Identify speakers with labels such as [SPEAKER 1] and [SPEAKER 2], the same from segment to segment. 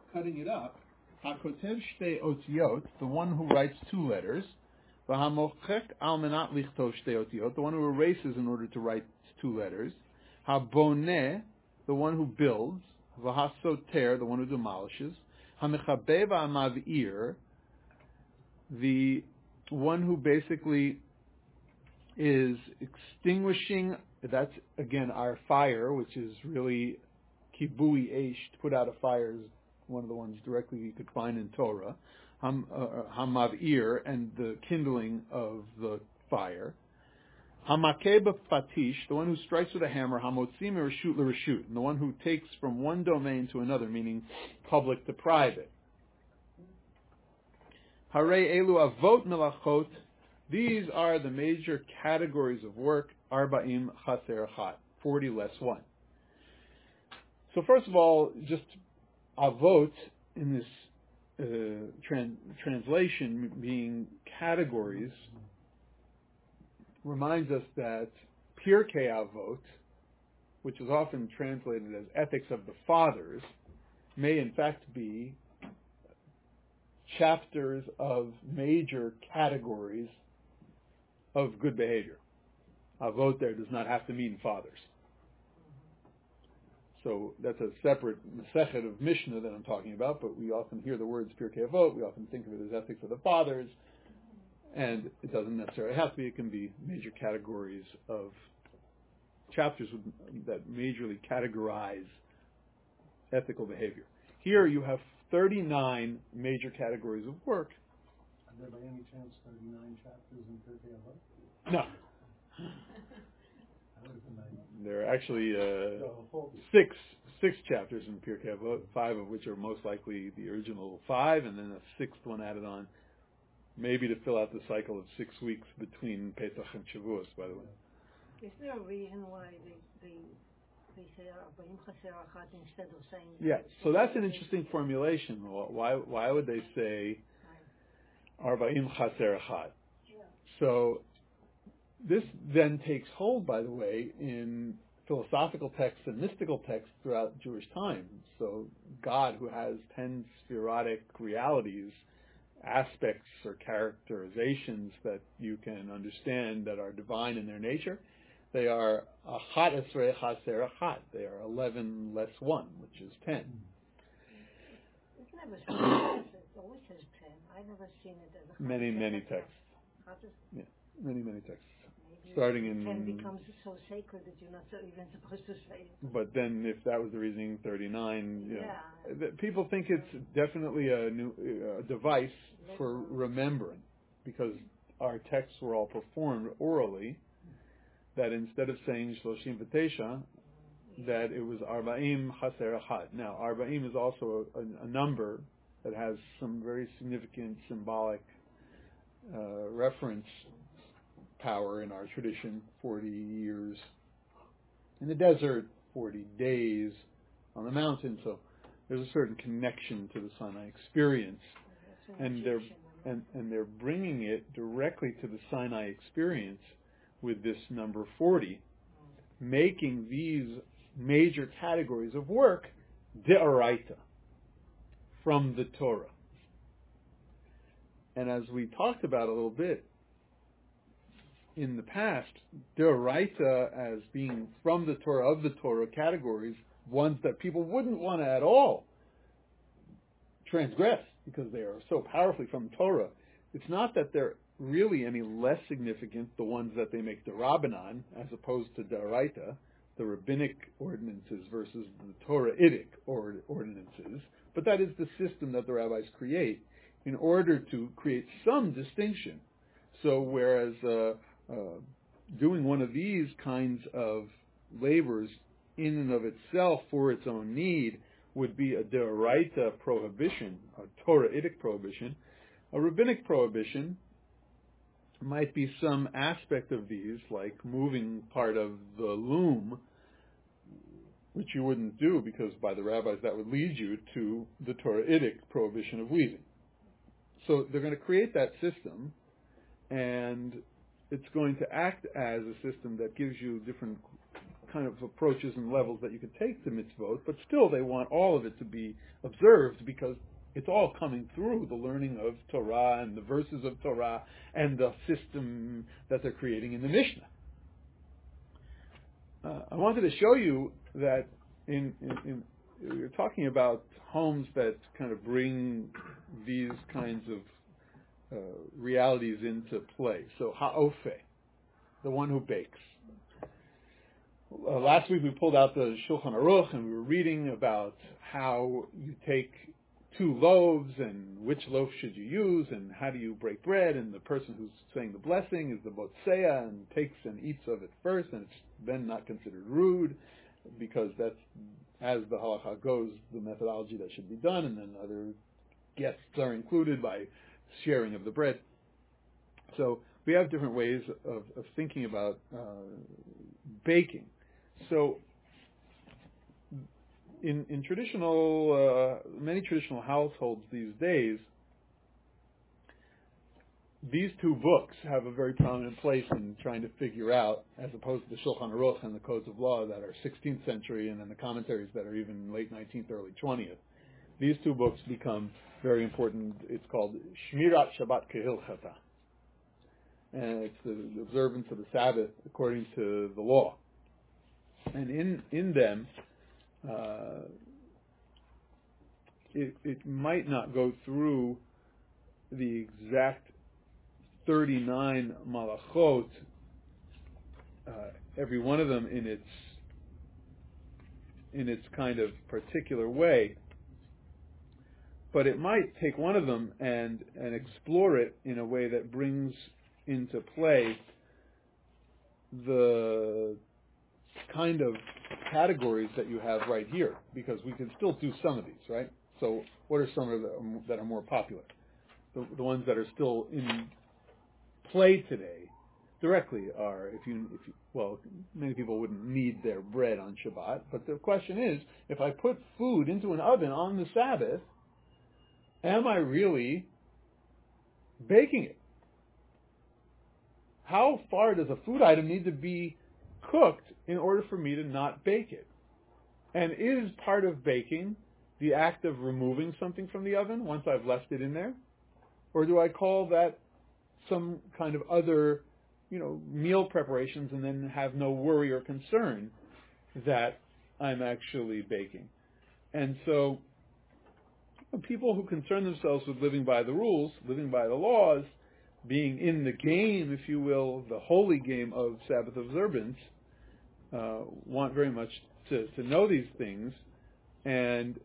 [SPEAKER 1] cutting it up, hakotev shtei otiot, the one who writes two letters, v'hamochek al menat lichtov shtei otiot, the one who erases in order to write two letters, haboneh, the one who builds, v'hasoter, the one who demolishes, hamechabe v'amavir, the one who basically is extinguishing, that's again our fire, which is really kibui eish, to put out a fire is one of the ones directly you could find in Torah, hamavir, and the kindling of the fire, hamakeh b'fatish, the one who strikes with a hammer, hamotzim reshut l'reshut, and the one who takes from one domain to another, meaning public to private. Harei elu avot melachot, these are the major categories of work, arba'im chaser achat, 40 less 1. So first of all, just avot in this translation being categories reminds us that Pirkei Avot, which is often translated as ethics of the fathers, may in fact be chapters of major categories of good behavior. Avot there does not have to mean fathers. So that's a separate Masechet of Mishnah that I'm talking about, but we often hear the words Pirkei Avot, we often think of it as ethics of the fathers, and it doesn't necessarily have to be. It can be major categories of chapters that majorly categorize ethical behavior. Here you have 39 major categories of work.
[SPEAKER 2] Are there by any chance 39 chapters in Pirkei Avot?
[SPEAKER 1] No. There are actually six chapters in Pirkei Avot, 5 of which are most likely the original 5, and then a 6th one added on, maybe to fill out the cycle of 6 weeks between Pesach and Shavuos, by the way.
[SPEAKER 3] Is there a reason why they say Arba'im Chaser Achat instead of saying...
[SPEAKER 1] Yeah, so that's an interesting formulation. Why would they say Arba'im Chaser Achat? So this then takes hold, by the way, in philosophical texts and mystical texts throughout Jewish time. So God, who has 10 spherotic realities, aspects or characterizations that you can understand that are divine in their nature, they are Achat Esrei Chaser Achat. They are 11 less 1, which is 10.
[SPEAKER 3] It never says it always says 10. I've never seen it as a
[SPEAKER 1] many texts. Yeah, many texts.
[SPEAKER 3] Maybe
[SPEAKER 1] starting in
[SPEAKER 3] 10 becomes so sacred that you're not even supposed to say it.
[SPEAKER 1] But then, if that was the reasoning, 39.
[SPEAKER 3] Yeah.
[SPEAKER 1] People think it's definitely a new device for remembering, because our texts were all performed orally. That instead of saying Shloshim V'Tesha, that it was Arba'im Chaser Achat. Now, Arba'im is also a number that has some very significant symbolic reference power in our tradition. 40 years in the desert, 40 days on the mountain. So there's a certain connection to the Sinai experience, and they're bringing it directly to the Sinai experience with this number 40, making these major categories of work de'oraita, from the Torah. And as we talked about a little bit in the past, de'oraita as being from the Torah, of the Torah categories, ones that people wouldn't want to at all transgress because they are so powerfully from Torah. It's not that they're really any less significant, the ones that they make D'Rabbanan, as opposed to D'Oraita, the rabbinic ordinances versus the Torah-itic ordinances, but that is the system that the rabbis create in order to create some distinction. So whereas doing one of these kinds of labors in and of itself for its own need would be a D'Oraita prohibition, a Torah-itic prohibition, a rabbinic prohibition might be some aspect of these, like moving part of the loom, which you wouldn't do because by the rabbis that would lead you to the Torah-itic prohibition of weaving. So they're going to create that system, and it's going to act as a system that gives you different kind of approaches and levels that you could take to mitzvot, but still they want all of it to be observed because it's all coming through the learning of Torah and the verses of Torah and the system that they're creating in the Mishnah. I wanted to show you that we're talking about homes that kind of bring these kinds of realities into play. So ha'ofeh, the one who bakes. Last week we pulled out the Shulchan Aruch and we were reading about how you take 2 loaves and which loaf should you use and how do you break bread, and the person who's saying the blessing is the botseya and takes and eats of it first, and it's then not considered rude because that's, as the halacha goes, the methodology that should be done, and then other guests are included by sharing of the bread. So we have different ways of thinking about baking. So in many traditional households these days, these 2 books have a very prominent place in trying to figure out, as opposed to the Shulchan Aruch and the codes of law that are 16th century, and then the commentaries that are even late 19th, early 20th. These 2 books become very important. It's called Shmirat Shabbat Kehilchata, and it's the observance of the Sabbath according to the law. And in them, it might not go through the exact 39 malachot, every one of them in its kind of particular way, but it might take one of them and explore it in a way that brings into play the kind of categories that you have right here, because we can still do some of these, right? So what are some of them that are more popular? The ones that are still in play today directly are, many people wouldn't need their bread on Shabbat, but the question is, if I put food into an oven on the Sabbath, am I really baking it? How far does a food item need to be cooked in order for me to not bake it? And is part of baking the act of removing something from the oven once I've left it in there? Or do I call that some kind of other, meal preparations and then have no worry or concern that I'm actually baking? And so people who concern themselves with living by the rules, living by the laws, being in the game, if you will, the holy game of Sabbath observance, want very much to know these things. And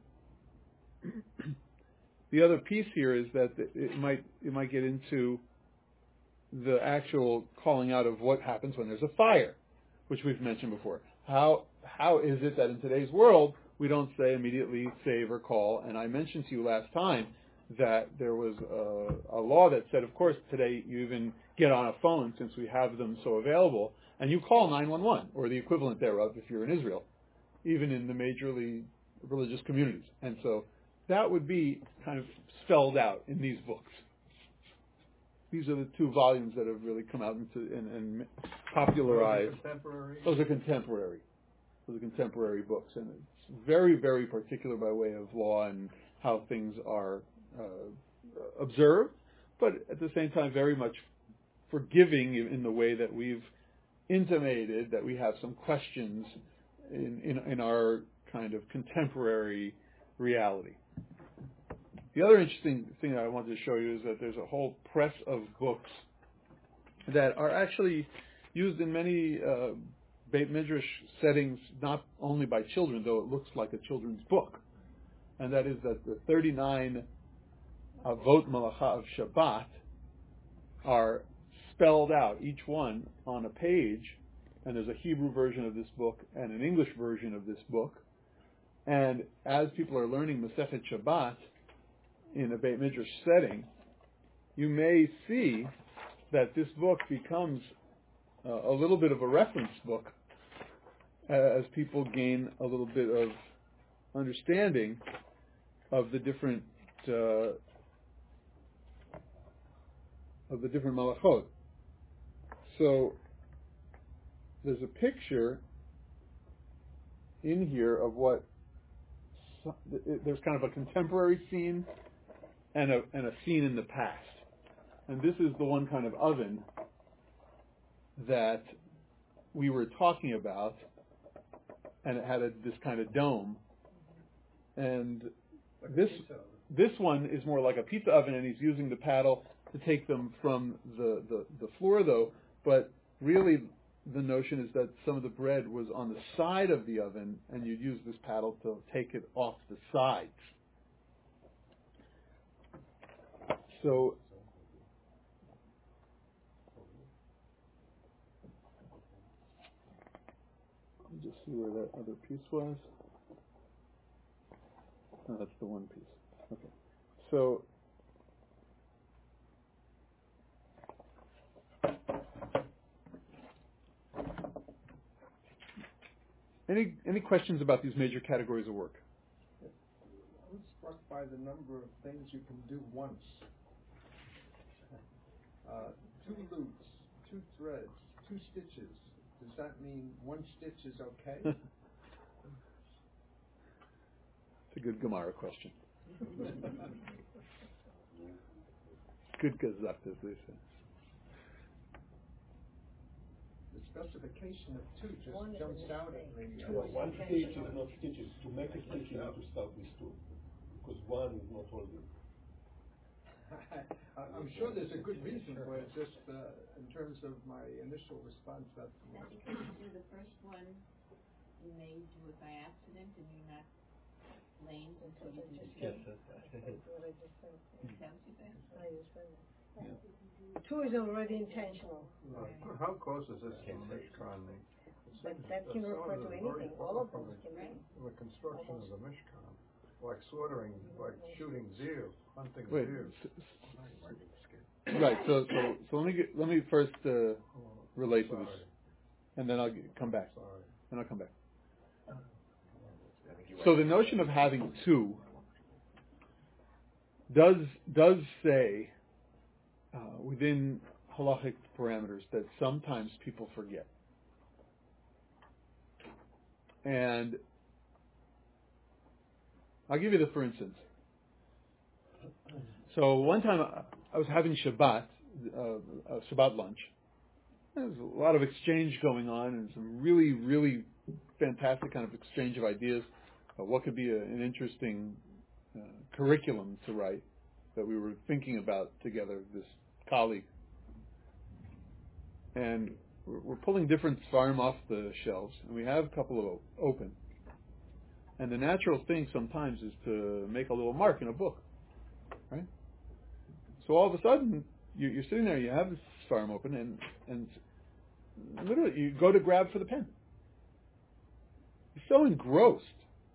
[SPEAKER 1] the other piece here is that it might get into the actual calling out of what happens when there's a fire, which we've mentioned before. How is it that in today's world we don't say immediately save or call? And I mentioned to you last time that there was a law that said, of course, today you even get on a phone, since we have them so available, and you call 911 or the equivalent thereof if you're in Israel, even in the majorly religious communities. And so that would be kind of spelled out in these books. These are the 2 volumes that have really come out and popularized. Those are contemporary books, and it's very, very particular by way of law and how things are observed, but at the same time very much forgiving in the way that we've intimated that we have some questions in our kind of contemporary reality. The other interesting thing that I wanted to show you is that there's a whole press of books that are actually used in many Beit Midrash settings, not only by children, though it looks like a children's book. And that is that the 39 Avot Malacha of Shabbat are spelled out, each one on a page, and there's a Hebrew version of this book and an English version of this book. And as people are learning Masechet Shabbat in a Beit Midrash setting, you may see that this book becomes a little bit of a reference book as people gain a little bit of understanding of the different malachot. So there's a picture in here of what there's kind of a contemporary scene and a scene in the past, and this is the one kind of oven that we were talking about, and it had this kind of dome, and this one is more like a pizza oven, and he's using the paddle to take them from the floor, though. But really, the notion is that some of the bread was on the side of the oven, and you'd use this paddle to take it off the sides. So let me just see where that other piece was. No, that's the one piece. Okay. So any questions about these major categories of work?
[SPEAKER 4] I'm struck by the number of things you can do once. 2 loops, 2 threads, 2 stitches. Does that mean 1 stitch is okay?
[SPEAKER 1] It's a good Gemara question. Good gazak, as they say.
[SPEAKER 4] The specification of 2 just jumps out at me.
[SPEAKER 5] 1 stitch is not stitches. To make a stitch, you need to start with 2, because 1 is not holding.
[SPEAKER 4] I'm sure there's a good reason for it, just in terms of my initial response. That's
[SPEAKER 6] because you do the first one, you may do it by accident, and you're not blamed until you do the second.
[SPEAKER 3] Yeah. 2 is already intentional.
[SPEAKER 2] Right. How close is this to the Mishkan?
[SPEAKER 3] But that can refer to anything. All of those can be.
[SPEAKER 2] The construction of the Mishkan, like slaughtering, like shooting deer, hunting
[SPEAKER 1] Wait.
[SPEAKER 2] deer.
[SPEAKER 1] Right. So let me first relate to this, and then I'll come back. And I'll come back. So the notion of having 2 does say within halachic parameters that sometimes people forget. And I'll give you the for instance. So one time I was having Shabbat, Shabbat lunch. There was a lot of exchange going on and some really, really fantastic kind of exchange of ideas about what could be an interesting curriculum to write that we were thinking about together, this colleague. And we're pulling different svarim off the shelves, and we have a couple of open. And the natural thing sometimes is to make a little mark in a book, right? So all of a sudden, you're sitting there, you have this svarim open, and literally you go to grab for the pen. You're so engrossed.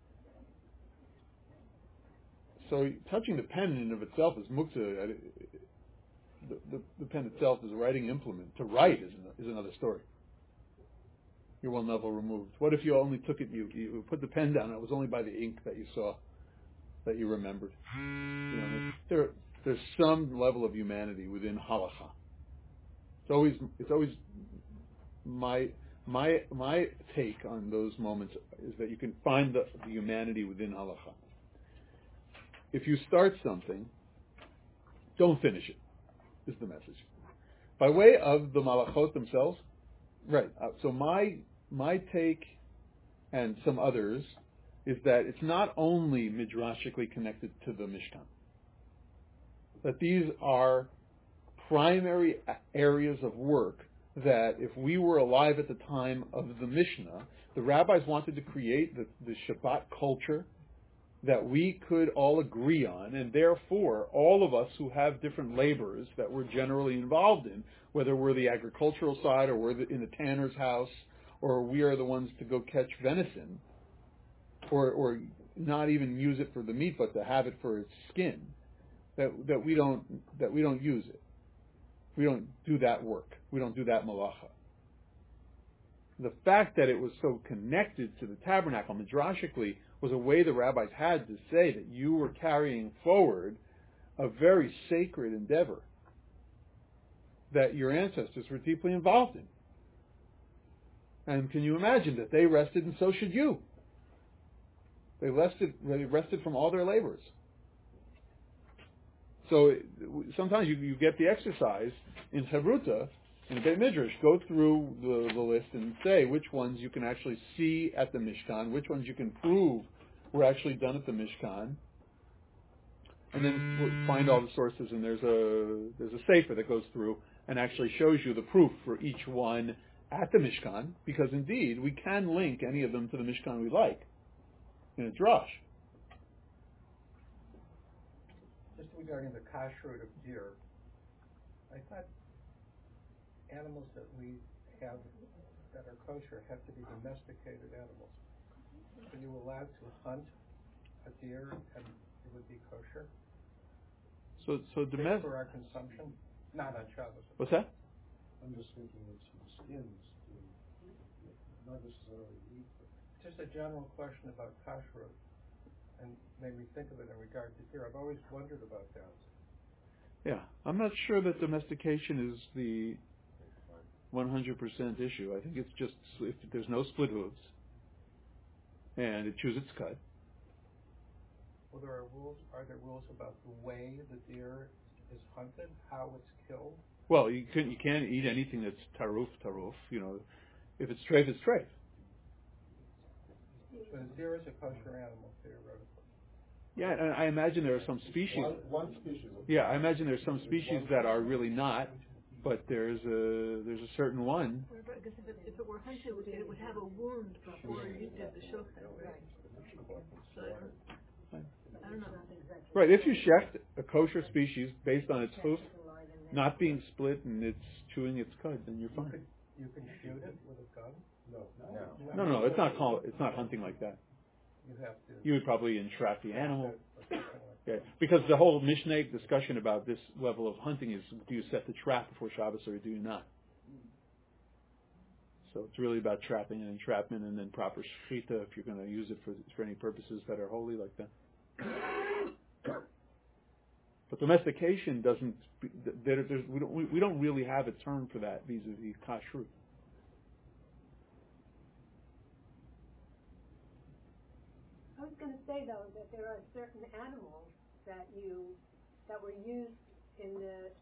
[SPEAKER 1] So touching the pen in and of itself is muktzah. The pen itself is a writing implement. To write is another story. You're one level removed. What if you only took it, you put the pen down, and it was only by the ink that you saw, that you remembered? There's some level of humanity within halacha. It's always my take on those moments is that you can find the humanity within halacha. If you start something, don't finish it, is the message. By way of the malachot themselves, right. So my take, and some others, is that it's not only midrashically connected to the Mishkan. That these are primary areas of work that if we were alive at the time of the Mishnah, the rabbis wanted to create the Shabbat culture that we could all agree on, and therefore all of us who have different labors that we're generally involved in, whether we're the agricultural side or we're in the tanner's house or we are the ones to go catch venison, or not even use it for the meat but to have it for its skin, that we don't use it. We don't do that work. We don't do that malacha. The fact that it was so connected to the tabernacle midrashically was a way the rabbis had to say that you were carrying forward a very sacred endeavor that your ancestors were deeply involved in. And can you imagine that they rested and so should you? They rested from all their labors. So sometimes you get the exercise in Chavruta, in the Beit Midrash, go through the list and say which ones you can actually see at the Mishkan, which ones you can prove were actually done at the Mishkan, and then find all the sources. And there's a sefer that goes through and actually shows you the proof for each one at the Mishkan, because indeed we can link any of them to the Mishkan we like in a drush.
[SPEAKER 7] Just regarding the kashrut of deer, I thought animals that we have that are kosher have to be domesticated animals. Are you allowed to hunt a deer and it would be kosher?
[SPEAKER 1] So
[SPEAKER 7] for our consumption, not on Shabbos.
[SPEAKER 1] What's that?
[SPEAKER 2] I'm just thinking of some skins, not necessarily eat them.
[SPEAKER 7] Just a general question about kashrut, and made me think of it in regard to deer. I've always wondered about that.
[SPEAKER 1] Yeah, I'm not sure that domestication is the 100% issue. I think it's just if there's no split hooves and it chews its cud.
[SPEAKER 7] Well, are there rules about the way the deer is hunted, how it's killed?
[SPEAKER 1] Well, you can't eat anything that's taruf. You know, if it's treif, it's treif.
[SPEAKER 7] But a deer is a kosher animal, theoretically.
[SPEAKER 1] Yeah, and I imagine there are some species.
[SPEAKER 5] One species.
[SPEAKER 1] Yeah, I imagine there's some species that are really not, but there's a certain one.
[SPEAKER 3] I guess if it were hunted, it would have a wound before you did the shofet, right? So I don't know.
[SPEAKER 1] Right, if you shecht a kosher species based on its hoof not being split and it's chewing its cud, then you're fine.
[SPEAKER 7] You can shoot it with a gun?
[SPEAKER 1] No, it's not hunting like that.
[SPEAKER 7] You have to.
[SPEAKER 1] You would probably entrap the animal. Yeah, because the whole Mishnah discussion about this level of hunting is, do you set the trap before Shabbos or do you not? So it's really about trapping and entrapment, and then proper shechita if you're going to use it for any purposes that are holy like that. But domestication doesn't. We don't really have a term for that vis-a-vis kashrut.
[SPEAKER 8] I was going to say though that there are certain animals that were used in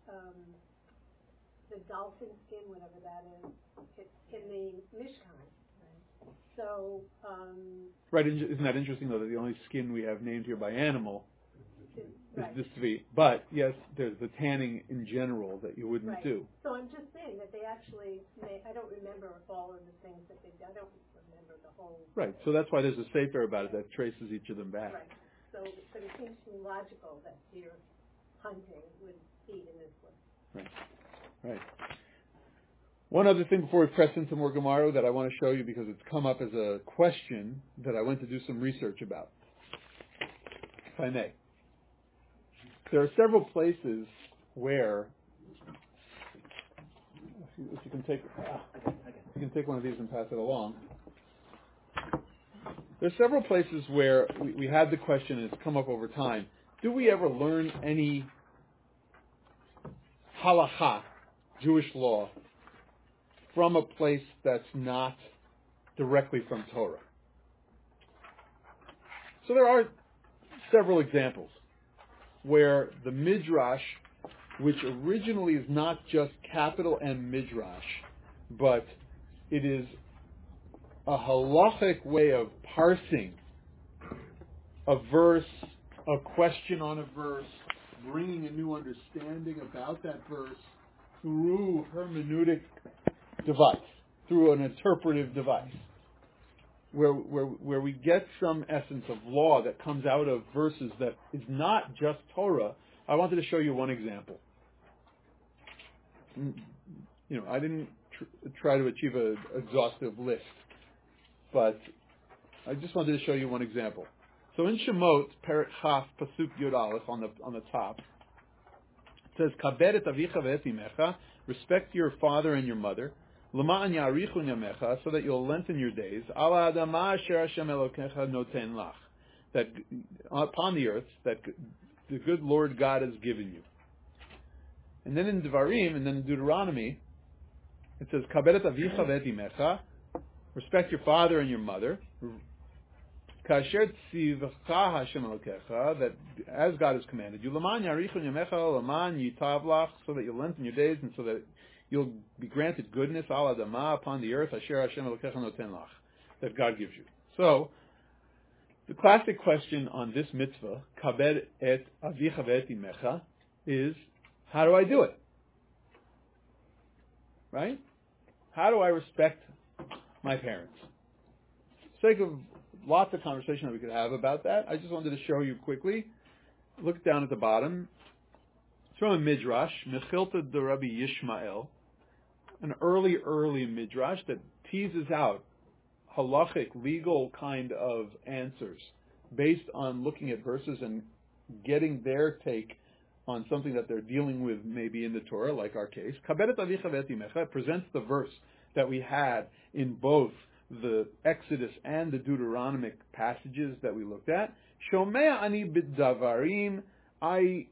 [SPEAKER 8] the dolphin skin, whatever that is, in the Mishkan. Right. So.
[SPEAKER 1] Right. Isn't that interesting though that the only skin we have named here by animal is
[SPEAKER 8] right.
[SPEAKER 1] this to be? But yes, there's the tanning in general that you wouldn't
[SPEAKER 8] right.
[SPEAKER 1] do.
[SPEAKER 8] So I'm just saying that they actually. I don't remember all of the things that they did. I don't remember the whole.
[SPEAKER 1] Right. So that's why there's a sefer about it that traces each of them back.
[SPEAKER 8] Right. So, but it seems to me logical that deer hunting would eat in this way.
[SPEAKER 1] Right. One other thing before we press into more Gemara that I want to show you because it's come up as a question that I went to do some research about, if I may. There are several places where, if you can take one of these and pass it along. There's several places where we had the question, and it's come up over time. Do we ever learn any halacha, Jewish law, from a place that's not directly from Torah? So there are several examples where the Midrash, which originally is not just capital M Midrash, but it is a halachic way of parsing a verse, a question on a verse, bringing a new understanding about that verse through hermeneutic device, through an interpretive device, where we get some essence of law that comes out of verses that is not just Torah. I wanted to show you one example. I didn't try to achieve an exhaustive list, but I just wanted to show you one example. So in Shemot, Perek Chaf, Pasuk Yud Aleph, on the top, it says, "Kabed et avicha ve'et imecha," respect your father and your mother, "L'ma'an ya'arichu yamecha," so that you'll lengthen your days, "Ala adama asher Hashem Elokecha noten lach," that upon the earth that the good Lord God has given you. And then in Devarim, and then in Deuteronomy, it says, "Kabed et avicha ve'et imecha," respect your father and your mother. Kasher tzivcha Hashem Elokecha, that as God has commanded you, Laman yarichun yamecha, Laman yitavlach, so that you'll lengthen your days and so that you'll be granted goodness al adama upon the earth, Asher Hashem Elokecha noten lach, that God gives you. So, the classic question on this mitzvah, kabed et avicha ve'et imecha, is, how do I do it? Right? How do I respect my parents? For the sake of lots of conversation that we could have about that, I just wanted to show you quickly. Look down at the bottom. It's from a midrash, Mechilta de Rabbi Yishmael, an early midrash that teases out halachic, legal kind of answers based on looking at verses and getting their take on something that they're dealing with maybe in the Torah, like our case. Kabed et avicha ve'et imecha presents the verse that we had in both the Exodus and the Deuteronomic passages that we looked at. Shomea ani b'davarim, I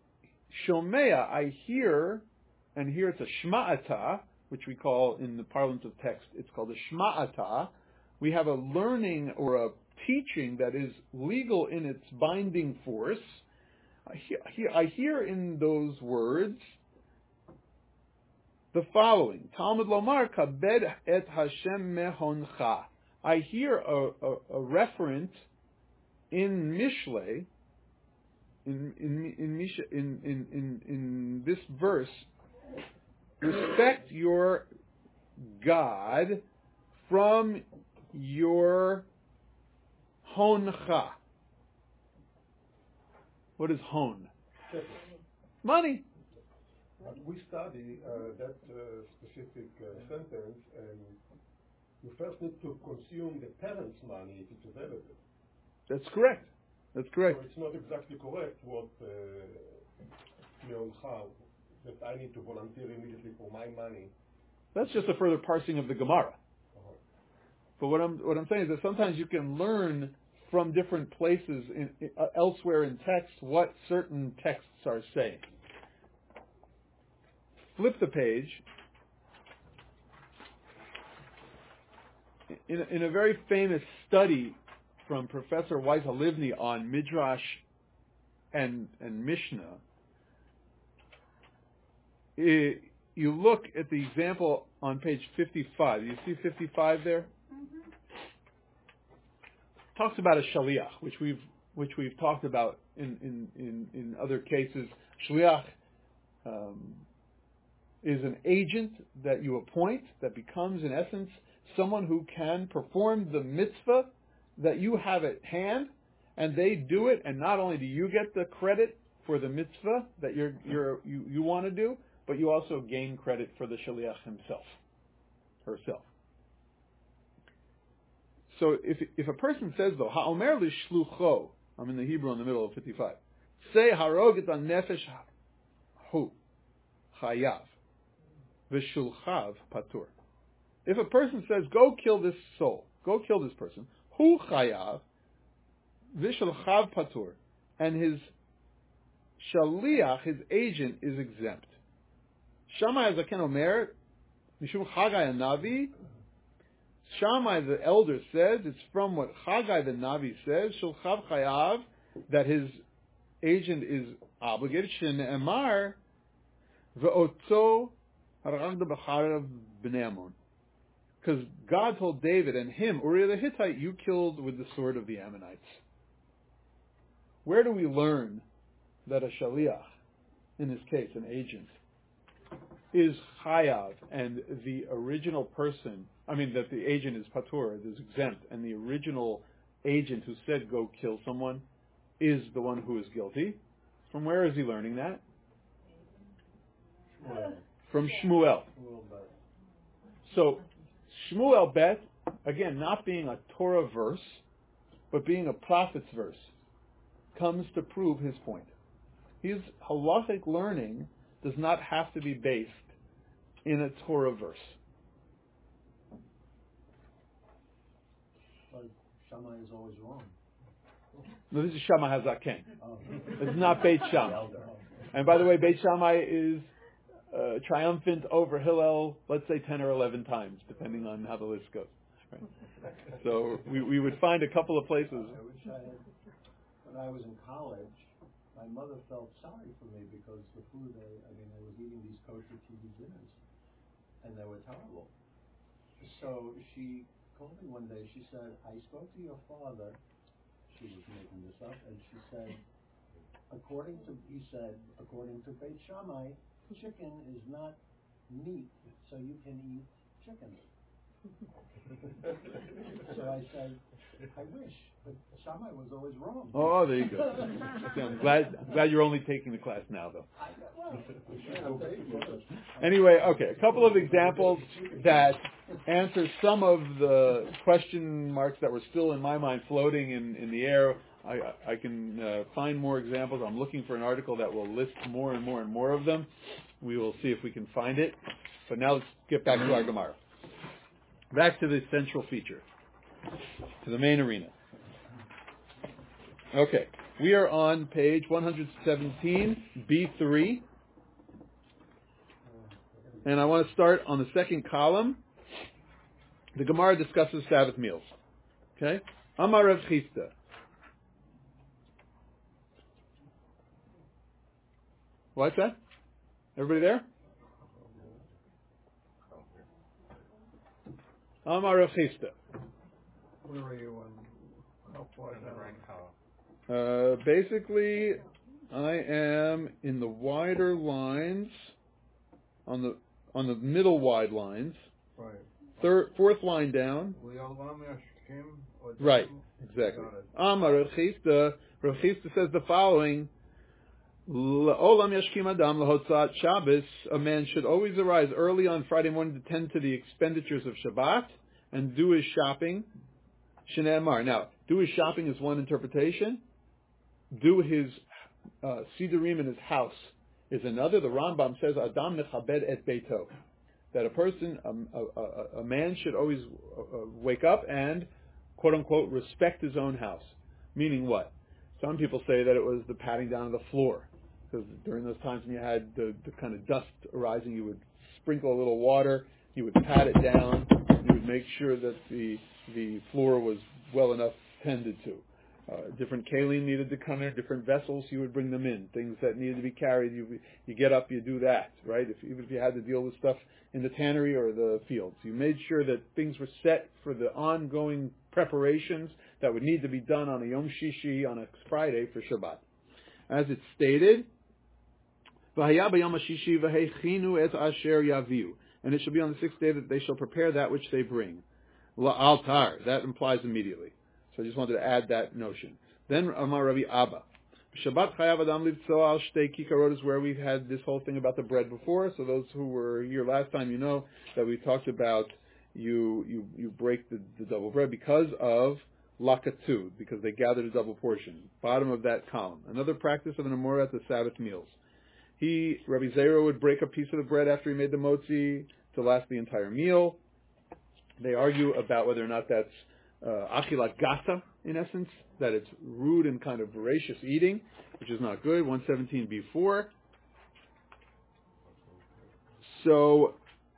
[SPEAKER 1] hear, and here it's a shma'ata, which we call in the parlance of text, it's called a shma'ata. We have a learning or a teaching that is legal in its binding force. I hear in those words the following: Talmud Lomar kabed et Hashem mehoncha. I hear a referent in Mishlei, in this verse, respect your God from your honcha. What is hon? Money.
[SPEAKER 5] We study that specific sentence, and you first need to consume the parent's money if it's available.
[SPEAKER 1] That's correct. That's correct.
[SPEAKER 5] So it's not exactly correct what that I need to volunteer immediately for my money.
[SPEAKER 1] That's just a further parsing of the Gemara. But what I'm saying is that sometimes you can learn from different places elsewhere in text what certain texts are saying. Flip the page. In a very famous study from Professor Weiss Halivni on Midrash and Mishnah, you look at the example on page 55. You see 55 there? Talks about a shaliach, which we've talked about in other cases. Shaliach is an agent that you appoint that becomes, in essence, someone who can perform the mitzvah that you have at hand, and they do it. And not only do you get the credit for the mitzvah that you want to do, but you also gain credit for the shaliach herself. So if a person says, though, ha'omer lishlucho, I'm in the Hebrew in the middle of 55, say harog et nefesh hu chayav v'shulchav patur. If a person says, go kill this soul, go kill this person, hu chayav v'shulchav patur, and his shaliach, his agent, is exempt. Shammai Zaken Omer, Mishum Chagai Navi. Shammai the elder says, it's from what Chagai the Navi says, Shulchav Chayav, that his agent is obligated, Shen Emar, Ve'otzo Haragda B'charav B'nei Ammon. Because God told David and him, Uriah the Hittite, you killed with the sword of the Ammonites. Where do we learn that a shaliach, in this case an agent, is chayav, and the original person, that the agent is patur, is exempt, and the original agent who said go kill someone is the one who is guilty? From where is he learning that? From Shmuel. So Shmuel Bet, again, not being a Torah verse, but being a prophet's verse, comes to prove his point. His halachic learning does not have to be based in a Torah verse.
[SPEAKER 2] But Shammai is always wrong.
[SPEAKER 1] No, this is Shammai Hazaken. It's not Beit Shammai. And by the way, Beit Shammai is triumphant over Hillel, let's say 10 or 11 times, depending on how the list goes. So we would find a couple of places.
[SPEAKER 2] I wish I had, when I was in college, my mother felt sorry for me because the food, I was eating these kosher TV dinners, and they were terrible. So she called me one day, she said, I spoke to your father, she was making this up, and she said, according to Beit Shammai, chicken is not meat, so you can eat chicken. So I said, I wish, but Shammai was always wrong.
[SPEAKER 1] Oh, there you go. See, I'm glad you're only taking the class now, though. Anyway, okay, a couple of examples that answer some of the question marks that were still in my mind floating in the air. I can find more examples. I'm looking for an article that will list more and more and more of them. We will see if we can find it. But now let's get back to our Gemara. Back to the central feature, to the main arena. Okay, we are on page 117, B3. And I want to start on the second column. The Gemara discusses Sabbath meals. Okay? Amar Rav Chisda. What's that? Everybody there? Amar Rav Chisda.
[SPEAKER 7] Where are you on? How far down?
[SPEAKER 1] Basically, I am in the wider lines, on the middle wide lines.
[SPEAKER 7] Right.
[SPEAKER 1] Fourth line down. Right, exactly. Amar Rav Chisda. Rav Chisda says the following. Olam yashkim adam lehotzat Shabbos. A man should always arise early on Friday morning to tend to the expenditures of Shabbat and do his shopping. Shneimar. Now, do his shopping is one interpretation. Do his sidurim in his house is another. The Rambam says Adam nechabed et beito, that a person, a man should always wake up and quote unquote respect his own house. Meaning what? Some people say that it was the patting down of the floor, because during those times when you had the kind of dust arising, you would sprinkle a little water, you would pat it down, you would make sure that the floor was well enough tended to. Different kalim needed to come in, different vessels, you would bring them in. Things that needed to be carried, you get up, you do that, right? Even if you had to deal with stuff in the tannery or the fields. You made sure that things were set for the ongoing preparations that would need to be done on a Yom Shishi, on a Friday for Shabbat. As it's stated, V'haya b'yom HaShishi v'heichinu et asher yaviu. And it shall be on the sixth day that they shall prepare that which they bring. La'altar. That implies immediately. So I just wanted to add that notion. Then Amar Rabbi Abba. Shabbat chayav adam livtzoa al shtei kikarot is where we've had this whole thing about the bread before. So those who were here last time, you know that we talked about you break the double bread because of lakatu, because they gathered a double portion. Bottom of that column. Another practice of an Amora at the Sabbath meals. Rabbi Zera would break a piece of the bread after he made the motzi to last the entire meal. They argue about whether or not that's achilat gasa, in essence, that it's rude and kind of voracious eating, which is not good, 117b4. So,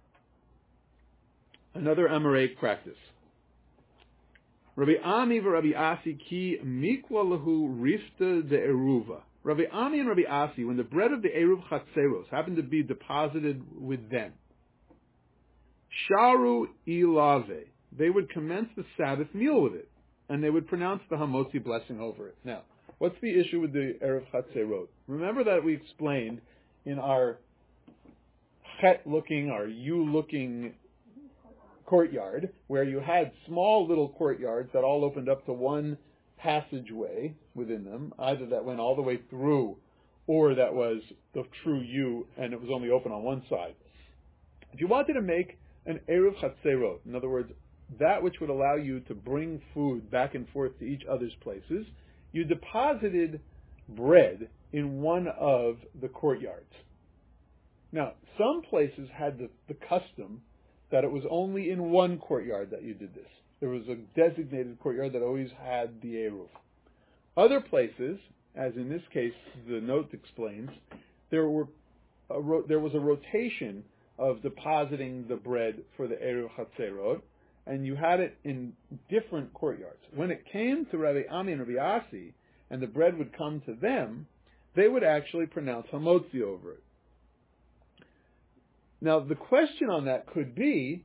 [SPEAKER 1] another Amoraic practice. Rabbi Ami v'Rabbi Asi ki mikwa lahu rifta de eruva. Rabbi Ami and Rabbi Asi, when the bread of the Eruv Chatzeros happened to be deposited with them, Sharu ilave, they would commence the Sabbath meal with it, and they would pronounce the Hamotzi blessing over it. Now, what's the issue with the Eruv Chatzerot? Remember that we explained in our chet-looking, our U-looking courtyard, where you had small little courtyards that all opened up to one passageway within them, either that went all the way through, or that was the true U, and it was only open on one side. If you wanted to make an Eruv Chatzerot, in other words, that which would allow you to bring food back and forth to each other's places, you deposited bread in one of the courtyards. Now, some places had the custom that it was only in one courtyard that you did this. There was a designated courtyard that always had the Eruv. Other places, as in this case the note explains, there was a rotation of depositing the bread for the Eruv Chatzerot, and you had it in different courtyards. When it came to Rabbi Ami and Rabbi Asi, and the bread would come to them, they would actually pronounce Hamotzi over it. Now, the question on that could be,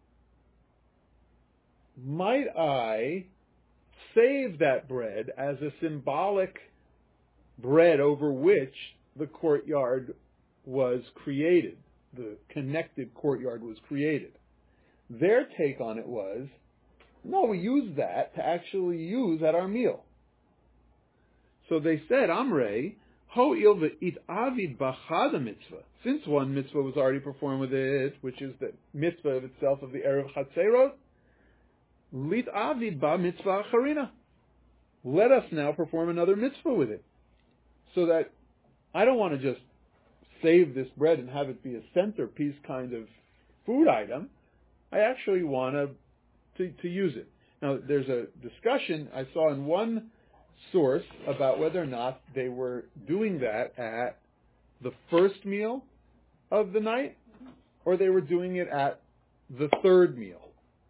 [SPEAKER 1] might I save that bread as a symbolic bread over which the courtyard was created, the connected courtyard was created? Their take on it was, no, we use that to actually use at our meal. So they said, Amrei, ho'il ve'it avid b'chada mitzvah. Since one mitzvah was already performed with it, which is the mitzvah of itself of the Erev Chatzerot, lit avid ba mitzvah acharina. Let us now perform another mitzvah with it. So that I don't want to just save this bread and have it be a centerpiece kind of food item. I actually want to use it. Now, there's a discussion I saw in one source about whether or not they were doing that at the first meal of the night, or they were doing it at the third meal.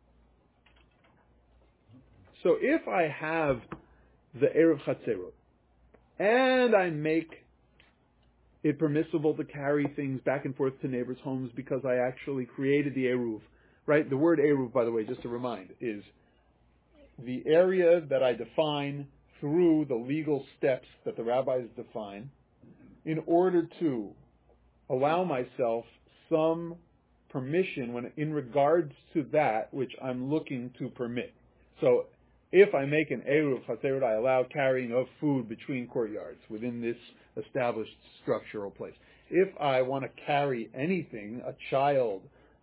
[SPEAKER 1] So if I have the Erev Chatzerot, and I make it permissible to carry things back and forth to neighbors' homes because I actually created the Eruv, right? The word Eruv, by the way, just to remind, is the area that I define through the legal steps that the rabbis define in order to allow myself some permission when in regards to that which I'm looking to permit. So if I make an Eruv Chatzerot, I allow carrying of food between courtyards within this established structural place. If I want to carry anything, a child,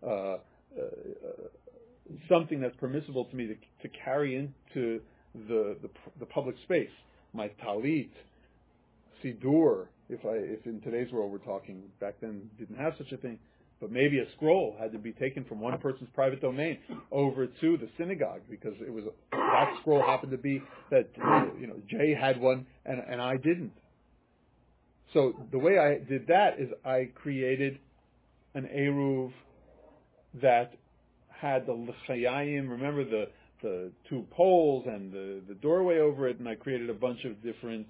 [SPEAKER 1] something that's permissible to me to carry into the public space, my talit, sidur, if in today's world we're talking, back then didn't have such a thing, but maybe a scroll had to be taken from one person's private domain over to the synagogue because it was that scroll happened to be that Jay had one and I didn't. So the way I did that is I created an Eruv that had the l'chayayim, remember the two poles and the doorway over it, and I created a bunch of different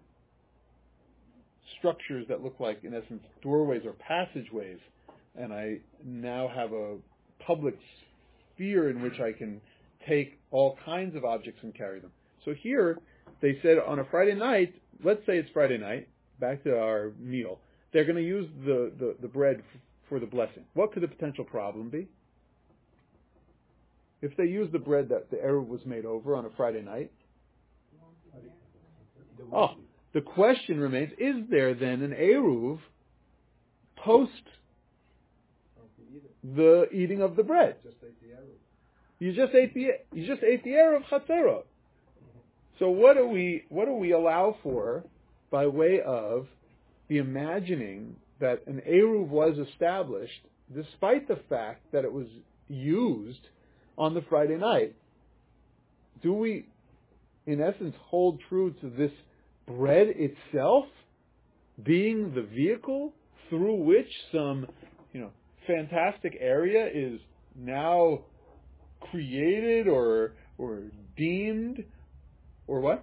[SPEAKER 1] structures that look like, in essence, doorways or passageways. And I now have a public sphere in which I can take all kinds of objects and carry them. So here, they said on a Friday night, let's say it's Friday night, back to our meal, they're going to use the bread for the blessing. What could the potential problem be? If they use the bread that the Eruv was made over on a Friday night, the question remains, is there then an Eruv post the eating of the bread? You just ate the Erev Chatzerot. So what do we allow for by way of the imagining that an Eruv was established despite the fact that it was used on the Friday night? Do we, in essence, hold true to this bread itself being the vehicle through which some, fantastic area is now created or deemed, or what?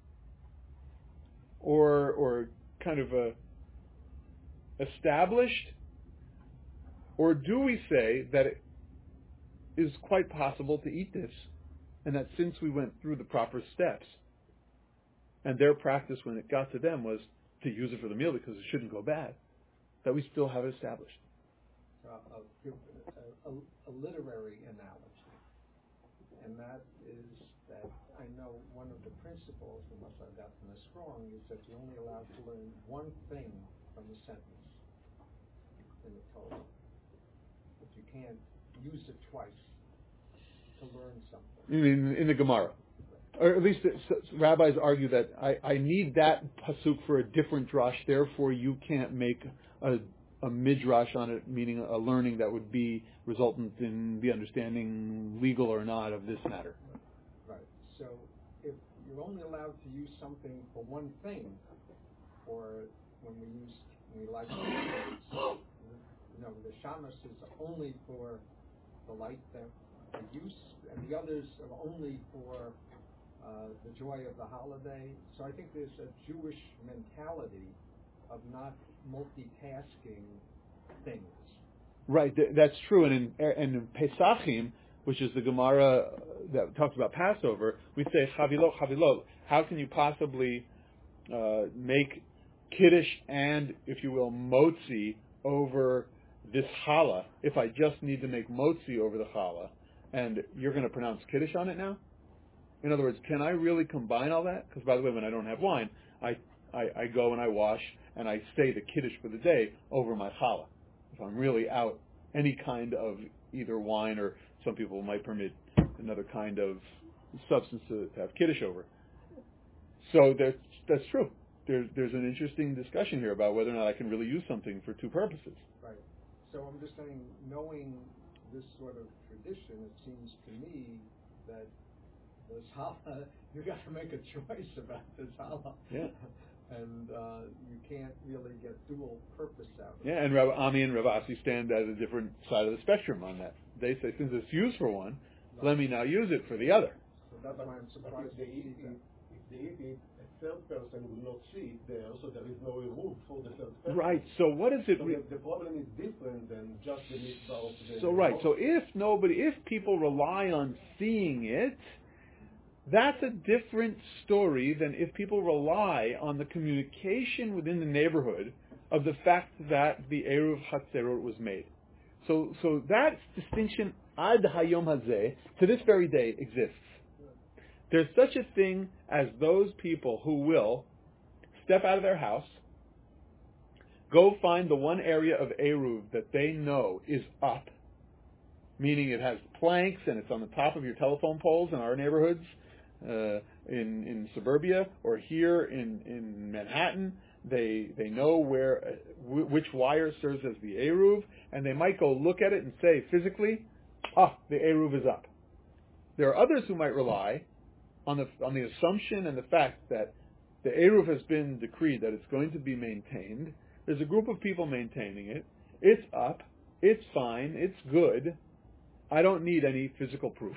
[SPEAKER 1] Or kind of established? Or do we say that it is quite possible to eat this, and that since we went through the proper steps, and their practice when it got to them was to use it for the meal because it shouldn't go bad, that we still have it established?
[SPEAKER 2] I'll give a literary analogy, and that is that I know one of the principles, unless I've gotten this wrong, is that you're only allowed to learn one thing from a sentence in the Torah. But you can't use it twice to learn something.
[SPEAKER 1] You mean in the Gemara? Or at least rabbis argue that I need that pasuk for a different drush, therefore you can't make a midrash on it, meaning a learning that would be resultant in the understanding, legal or not, of this matter.
[SPEAKER 2] Right. So if you're only allowed to use something for one thing, or when we light the shamas is only for the light that
[SPEAKER 4] use, and the others are only for the joy of the holiday. So I think there's a Jewish mentality of not multitasking things.
[SPEAKER 1] Right, that's true. And in Pesachim, which is the Gemara that talks about Passover, we say chavilot, chavilot. How can you possibly make kiddush and, if you will, motzi over this challah if I just need to make motzi over the challah, and you're going to pronounce kiddush on it now? In other words, can I really combine all that? Because, by the way, when I don't have wine, I go and I wash and I say the kiddush for the day over my challah. If I'm really out any kind of either wine, or some people might permit another kind of substance to have kiddush over. So that's true. There's an interesting discussion here about whether or not I can really use something for two purposes.
[SPEAKER 4] Right. So I'm just saying, knowing this sort of tradition, it seems to me that this challah, you got to make a choice about this challah.
[SPEAKER 1] Yeah.
[SPEAKER 4] And you can't really get dual purpose out of it.
[SPEAKER 1] Yeah, and Rabbi Ami and Rabbi Asi stand at a different side of the spectrum on that. They say, since it's used for one, let me now use it for the other.
[SPEAKER 4] So that's why I'm surprised to see that.
[SPEAKER 5] If they eat it, a third person will not see it there, so there is no room for the third person.
[SPEAKER 1] Right, so what is it?
[SPEAKER 5] So the problem is different than just the mitzvah of the...
[SPEAKER 1] So right, so if people rely on seeing it, that's a different story than if people rely on the communication within the neighborhood of the fact that the Eruv Hatzerot was made. So that distinction, ad hayom hazeh, to this very day exists. There's such a thing as those people who will step out of their house, go find the one area of Eruv that they know is up, meaning it has planks and it's on the top of your telephone poles in our neighborhoods, in suburbia, or here in Manhattan. They know where which wire serves as the Eruv, and they might go look at it and say physically, the Eruv is up. There are others who might rely on the assumption and the fact that the Eruv has been decreed that it's going to be maintained. There's a group of people maintaining it. It's up. It's fine. It's good. I don't need any physical proof.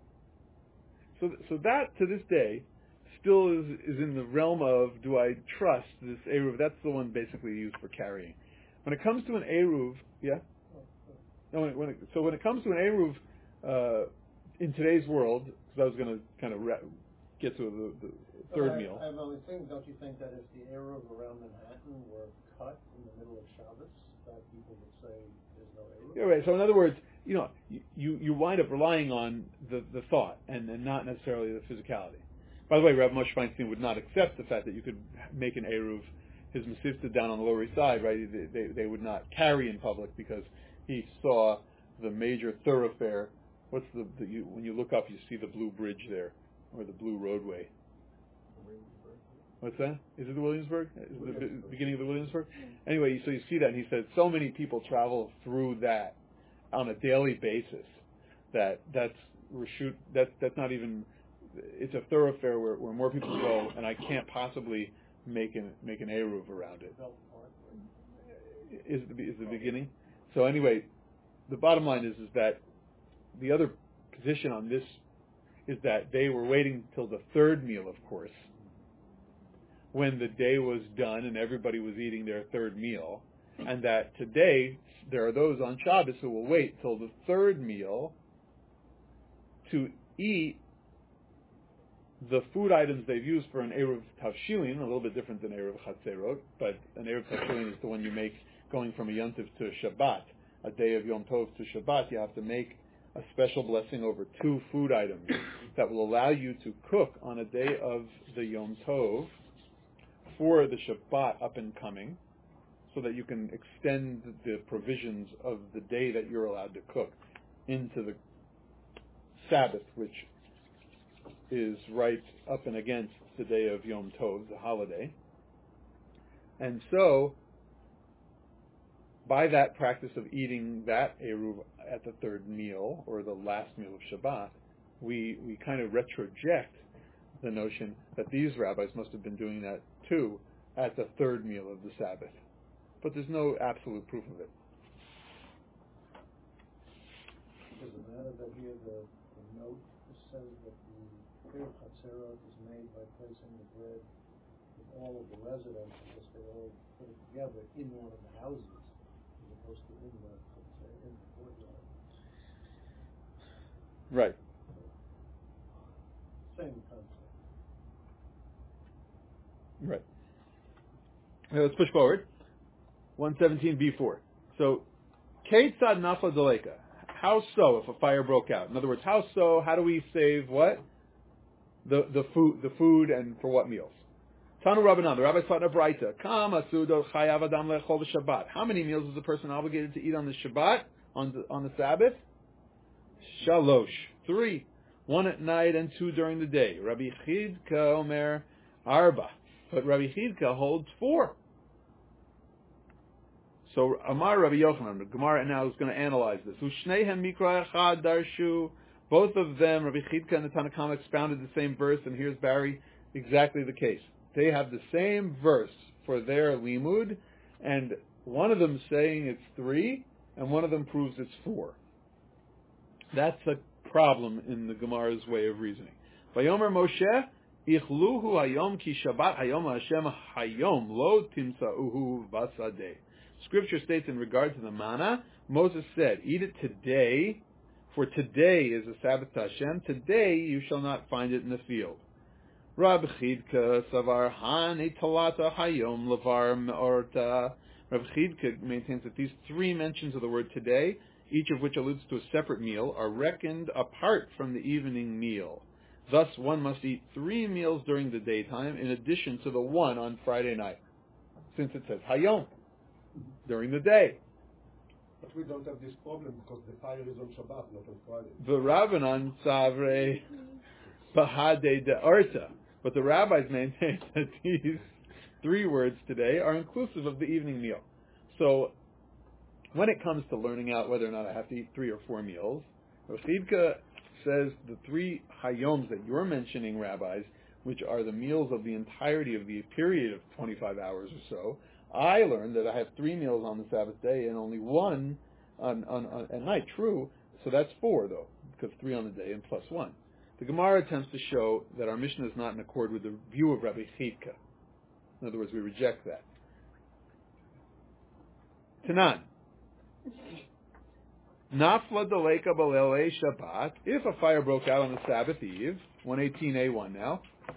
[SPEAKER 1] So that, to this day, still is in the realm of, do I trust this Eruv? That's the one basically used for carrying. When it comes to an Eruv, yeah? No, when it comes to an Eruv in today's world, because I was going to kind of get to the third meal.
[SPEAKER 2] I'm only thinking, don't you think that if the Eruv around Manhattan were cut in the middle of Shabbos, that people would say there's no Eruv?
[SPEAKER 1] Yeah, right. So in other words, you wind up relying on the thought and not necessarily the physicality. By the way, Rav Moshe Feinstein would not accept the fact that you could make an Eruv, his Mesivta down on the Lower East Side, right? They would not carry in public because he saw the major thoroughfare. What's when you look up, you see the blue bridge there, or the blue roadway. What's that? Is it the Williamsburg? Is it the beginning of the Williamsburg? Anyway, so you see that, and he said so many people travel through that on a daily basis that's not even, it's a thoroughfare where more people go, and I can't possibly make an Eruv around it. Is the beginning? So anyway, the bottom line is that the other position on this is that they were waiting till the third meal, of course, when the day was done and everybody was eating their third meal, and that today there are those on Shabbos who will wait till the third meal to eat the food items they've used for an Eruv Tavshilin, a little bit different than Eruv Chatzerot, but an Eruv Tavshilin is the one you make going from a Yom Tov to Shabbat. A day of Yom Tov to Shabbat, you have to make a special blessing over two food items that will allow you to cook on a day of the Yom Tov for the Shabbat up and coming, so that you can extend the provisions of the day that you're allowed to cook into the Sabbath, which is right up and against the day of Yom Tov, the holiday. And so, by that practice of eating that Eruv at the third meal, or the last meal of Shabbat, we kind of retroject the notion that these rabbis must have been doing that too at the third meal of the Sabbath. But there's no absolute proof of it.
[SPEAKER 2] Because matter that here the note says that the Kriv Chatzerot is made by placing the bread with all of the residents, because they all put it together in one of the houses, as opposed to in the courtyard.
[SPEAKER 1] Right.
[SPEAKER 2] Same concept.
[SPEAKER 1] Right. Now let's push forward. 117b4. So, Ketzad Nafla Daleka. How so if a fire broke out? In other words, how so? How do we save what? The food, and for what meals? Tanu Rabbanan, the rabbis taught in a Braita. Kama Sudot Chayav Adam Lechol Shabbat. How many meals is a person obligated to eat on the Shabbat, on the Sabbath? Shalosh. 3. 1 at night and 2 during the day. Rabbi Chidka Omer Arba. But Rabbi Chidka holds 4. So Amar Rabbi Yochanan, the Gemara now is going to analyze this. Ushnehem Mikra Echad Darshu. Both of them, Rabbi Chidka and the Tanna Kama, expounded the same verse, and here's Barry, exactly the case. They have the same verse for their limud, and one of them saying it's 3, and one of them proves it's 4. That's a problem in the Gemara's way of reasoning. Vayomer Moshe, Ichluhu hayom ki Shabbat hayom Hashem hayom lo timsa'uhu vasadeh. Scripture states in regard to the manna, Moses said, eat it today, for today is a Sabbath to Hashem. Today you shall not find it in the field. Rab Chidka savar hani talata hayom levar me'orta. Rab Chidka maintains that these 3 mentions of the word today, each of which alludes to a separate meal, are reckoned apart from the evening meal. Thus, one must eat 3 meals during the daytime in addition to the one on Friday night, since it says hayom, during the day.
[SPEAKER 5] But we don't have this problem because the fire is on Shabbat, not on Friday.
[SPEAKER 1] V'Rabbanan savre bahade de'arta. But the rabbis maintain that these 3 words today are inclusive of the evening meal. So, when it comes to learning out whether or not I have to eat 3 or 4 meals, Chidka says the 3 hayoms that you're mentioning, rabbis, which are the meals of the entirety of the period of 25 hours or so, I learned that I have 3 meals on the Sabbath day and only 1 on at night. True, so that's 4 though, because 3 on the day and plus 1. The Gemara attempts to show that our Mishnah is not in accord with the view of Rabbi Chidka. In other words, we reject that. Tanan. Nafla Daleka Balele Shabbat. If a fire broke out on the Sabbath Eve, 118a1 now.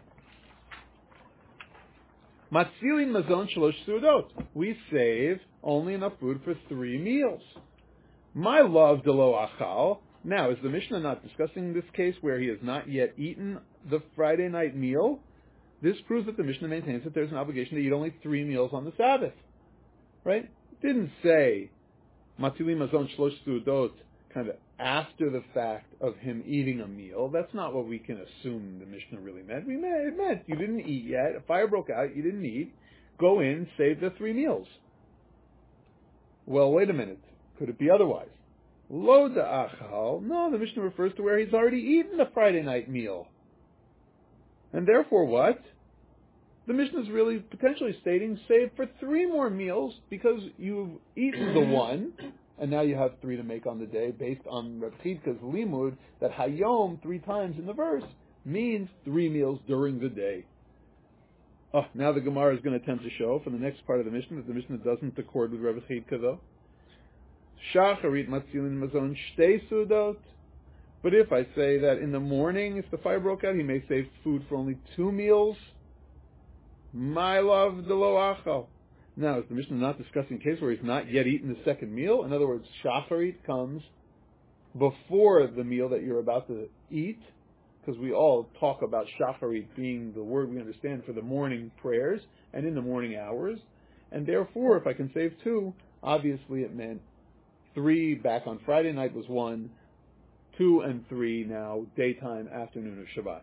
[SPEAKER 1] Matzilin Mazon Shalosh Sudot. We save only enough food for 3 meals. My love Delo Achal. Now, is the Mishnah not discussing this case where he has not yet eaten the Friday night meal? This proves that the Mishnah maintains that there's an obligation to eat only 3 meals on the Sabbath. Right? It didn't say Matzilin Mazon Shalosh Sudot kind of after the fact of him eating a meal. That's not what we can assume the Mishnah really meant. It meant you didn't eat yet. A fire broke out. You didn't eat. Go in, save the 3 meals. Well, wait a minute. Could it be otherwise? Lo da'achal. No, the Mishnah refers to where he's already eaten the Friday night meal. And therefore what? The Mishnah is really potentially stating save for 3 more meals because you've eaten the 1, and now you have 3 to make on the day based on Reb Chidka's limud that hayom 3 times in the verse means 3 meals during the day. Oh, now the Gemara is going to attempt to show from the next part of the Mishnah that the Mishnah doesn't accord with Reb Chidka though. Shacharit matzilin mazon shtei sudot. But if I say that in the morning, if the fire broke out, he may save food for only 2 meals, my love delo achal. Now, is the Mishnah not discussing a case where he's not yet eaten the second meal? In other words, shacharit comes before the meal that you're about to eat, because we all talk about shacharit being the word we understand for the morning prayers and in the morning hours. And therefore, if I can save 2, obviously it meant 3 back on Friday night was 1, 2 and 3 now, daytime, afternoon of Shabbat.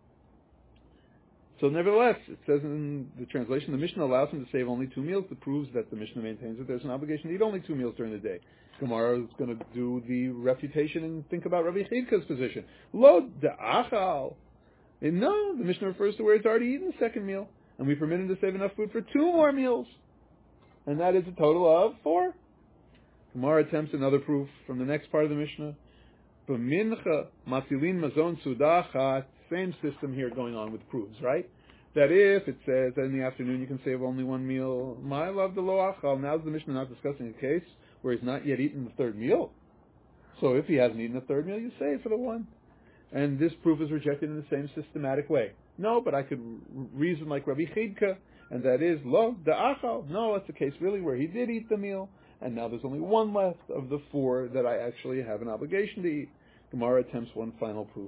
[SPEAKER 1] So nevertheless, it says in the translation, the Mishnah allows him to save only 2 meals. That proves that the Mishnah maintains that there's an obligation to eat only 2 meals during the day. Gemara is going to do the refutation and think about Rabbi Chidka's position. Lo da'achal. No, the Mishnah refers to where it's already eaten the second meal. And we permit him to save enough food for 2 more meals. And that is a total of 4. Gemara attempts another proof from the next part of the Mishnah. B'mincha matilin mazon sudachat. Same system here going on with proofs, right? That if it says that in the afternoon you can save only one meal, my love the lo achal. Now is the Mishnah not discussing a case where he's not yet eaten the third meal? So if he hasn't eaten the third meal, you save for the one. And this proof is rejected in the same systematic way. No, but I could reason like Rabbi Chidka, and that is, lo, the achal. No, it's a case really where he did eat the meal, and now there's only one left of the four that I actually have an obligation to eat. Gemara attempts one final proof.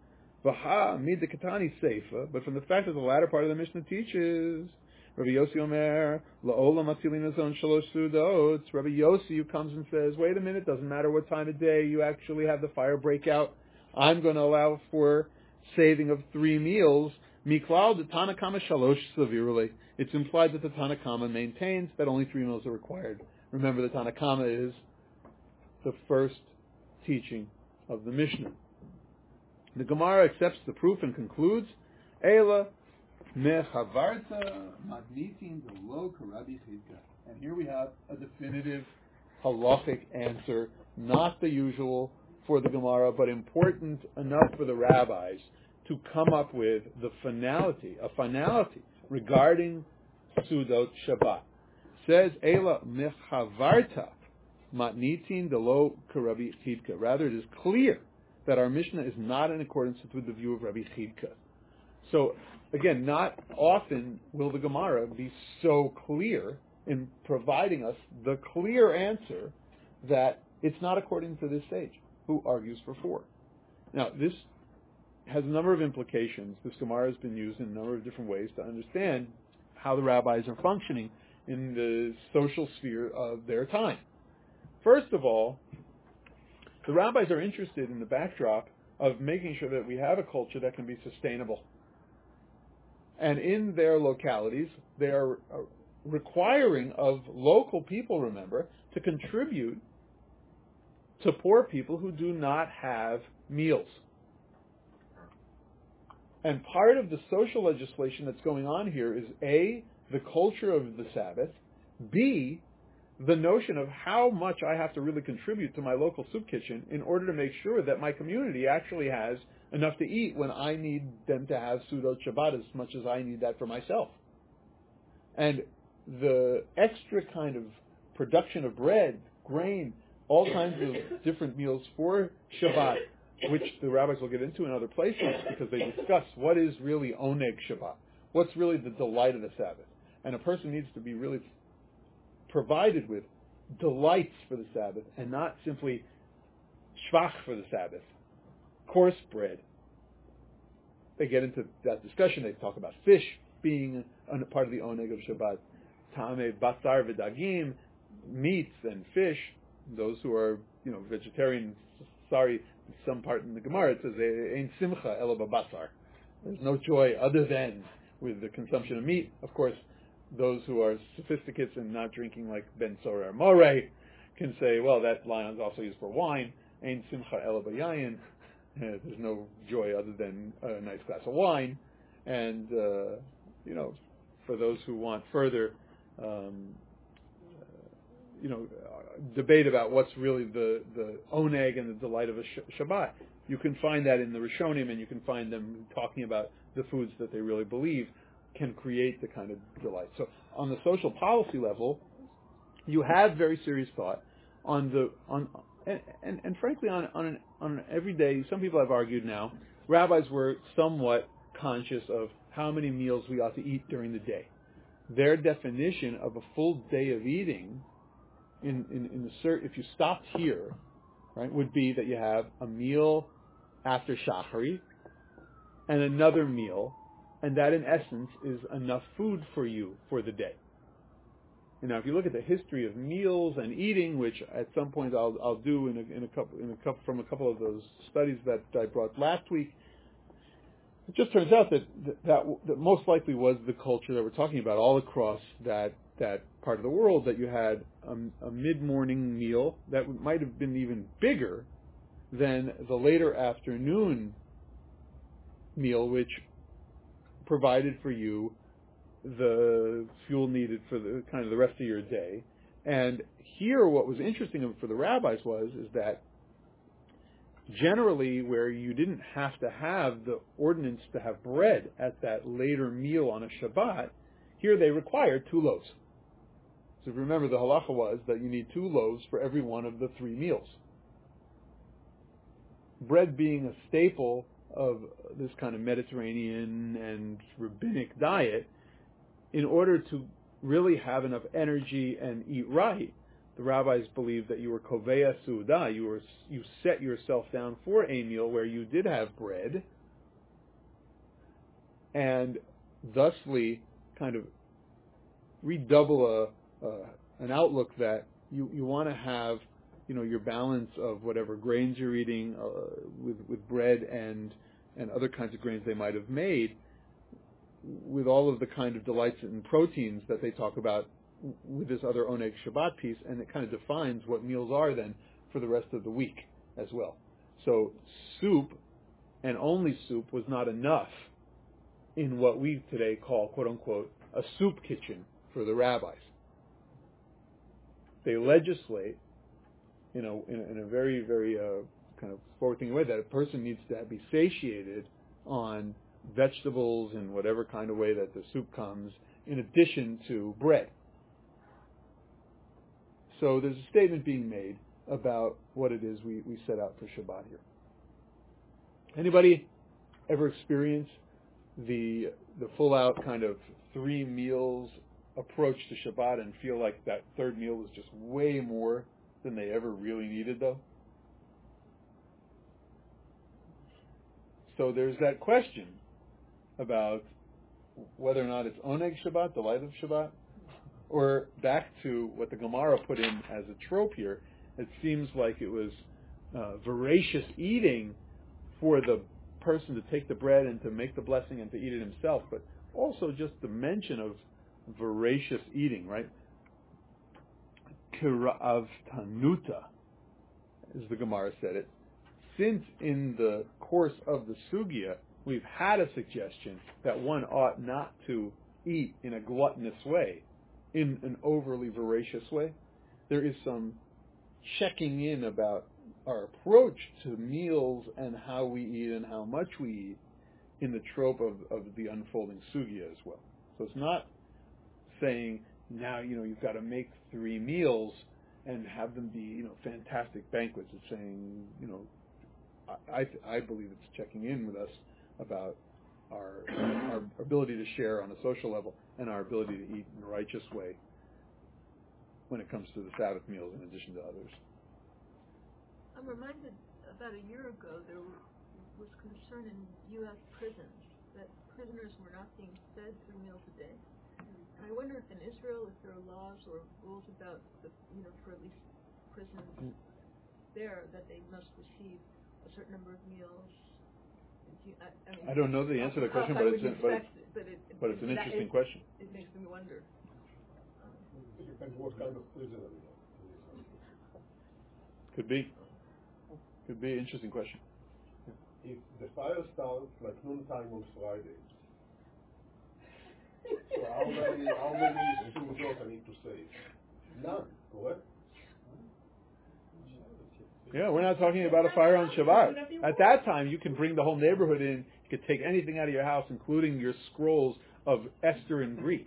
[SPEAKER 1] Vaha mid the katani seifa, but from the fact that the latter part of the Mishnah teaches, Rabbi Yossi Omer, la'olam atzilin azon shalosh sudot. Rabbi Yossi who comes and says, wait a minute, doesn't matter what time of day you actually have the fire break out, I'm going to allow for saving of 3 meals. Miklal the Tanakama shalosh saviruli. It's implied that the Tanakama maintains that only 3 meals are required. Remember, the Tanakama is the first teaching of the Mishnah. The Gemara accepts the proof and concludes, Eila mechavarta magnitin lo karabi chidka. And here we have a definitive halachic answer, not the usual for the Gemara, but important enough for the rabbis to come up with a finality regarding Sudot Shabbat. Says, Eila mechavarta matnitin lo karabi chidka. Rather, it is clear that our Mishnah is not in accordance with the view of Rabbi Chidka. So, again, not often will the Gemara be so clear in providing us the clear answer that it's not according to this sage, who argues for 4. Now, this has a number of implications. This Gemara has been used in a number of different ways to understand how the rabbis are functioning in the social sphere of their time. First of all, the rabbis are interested in the backdrop of making sure that we have a culture that can be sustainable. And in their localities, they are requiring of local people, remember, to contribute to poor people who do not have meals. And part of the social legislation that's going on here is A, the culture of the Sabbath, B, the notion of how much I have to really contribute to my local soup kitchen in order to make sure that my community actually has enough to eat when I need them to have Sudot Shabbat as much as I need that for myself. And the extra kind of production of bread, grain, all kinds of different meals for Shabbat, which the rabbis will get into in other places because they discuss what is really Oneg Shabbat, what's really the delight of the Sabbath. And a person needs to be really provided with delights for the Sabbath and not simply shvach for the Sabbath, coarse bread. They get into that discussion. They talk about fish being a part of the oneg of Shabbat, tameh basar v'dagim, meats and fish. Those who are vegetarian, sorry, some part in the Gemara it says ein simcha ela b'basar. There's no joy other than with the consumption of meat. Of course, those who are sophisticates and not drinking like Ben Sora or Moreh can say, well, that line is also used for wine. Ein simcha ela b'yayin. There's no joy other than a nice glass of wine. And, for those who want further, debate about what's really the oneg and the delight of a Shabbat, you can find that in the Rishonim, and you can find them talking about the foods that they really believe can create the kind of delight. So on the social policy level, you have very serious thought on frankly on an everyday. Some people have argued now, rabbis were somewhat conscious of how many meals we ought to eat during the day. Their definition of a full day of eating, if you stopped here, right, would be that you have a meal after Shachari and another meal, and that in essence is enough food for you for the day. And now, if you look at the history of meals and eating, which at some point I'll do from a couple of those studies that I brought last week, it just turns out that most likely was the culture that we're talking about all across that part of the world, that you had a mid-morning meal that might have been even bigger than the later afternoon meal, which provided for you the fuel needed for the kind of the rest of your day. And here, what was interesting for the rabbis is that generally where you didn't have to have the ordinance to have bread at that later meal on a Shabbat, here they required 2 loaves. So if you remember, the halacha was that you need 2 loaves for every one of the 3 meals. Bread being a staple of this kind of Mediterranean and rabbinic diet, in order to really have enough energy and eat right, the rabbis believed that you were koveya su'udah, you set yourself down for a meal where you did have bread, and thusly kind of redouble an outlook that you want to have, your balance of whatever grains you're eating with bread and other kinds of grains they might have made, with all of the kind of delights and proteins that they talk about with this other Oneg Shabbat piece, and it kind of defines what meals are then for the rest of the week as well. So soup, and only soup, was not enough in what we today call, quote unquote, a soup kitchen for the rabbis. They legislate in a very, very kind of forward-thinking way that a person needs to be satiated on vegetables in whatever kind of way that the soup comes, in addition to bread. So there's a statement being made about what it is we set out for Shabbat here. Anybody ever experience the full-out kind of 3 meals approach to Shabbat and feel like that third meal was just way more than they ever really needed, though? So there's that question about whether or not it's Oneg Shabbat, the light of Shabbat, or back to what the Gemara put in as a trope here. It seems like it was voracious eating for the person to take the bread and to make the blessing and to eat it himself, but also just the mention of voracious eating, right? Kira'av tanuta, as the Gemara said it. Since in the course of the sugya we've had a suggestion that one ought not to eat in a gluttonous way, in an overly voracious way, there is some checking in about our approach to meals and how we eat and how much we eat in the trope of the unfolding sugya as well. So it's not saying now you've got to make 3 meals and have them be fantastic banquets. It's saying I believe it's checking in with us about our ability to share on a social level and our ability to eat in a righteous way when it comes to the Sabbath meals in addition to others.
[SPEAKER 3] I'm reminded about a year ago there was concern in U.S. prisons that prisoners were not being fed 3 meals a day. And I wonder if in Israel, if there are laws or rules about for at least prisoners there, that they must receive a certain number of meals.
[SPEAKER 1] I don't know the answer to that question, but it's an interesting question.
[SPEAKER 3] It makes me wonder.
[SPEAKER 5] It depends what kind of prisoner.
[SPEAKER 1] Could be an interesting question.
[SPEAKER 5] If the fire starts like noontime on Friday, so how many students I need to save? None, correct?
[SPEAKER 1] Yeah, we're not talking about a fire on Shabbat. At that time, you can bring the whole neighborhood in. You could take anything out of your house, including your scrolls of Esther in Greek.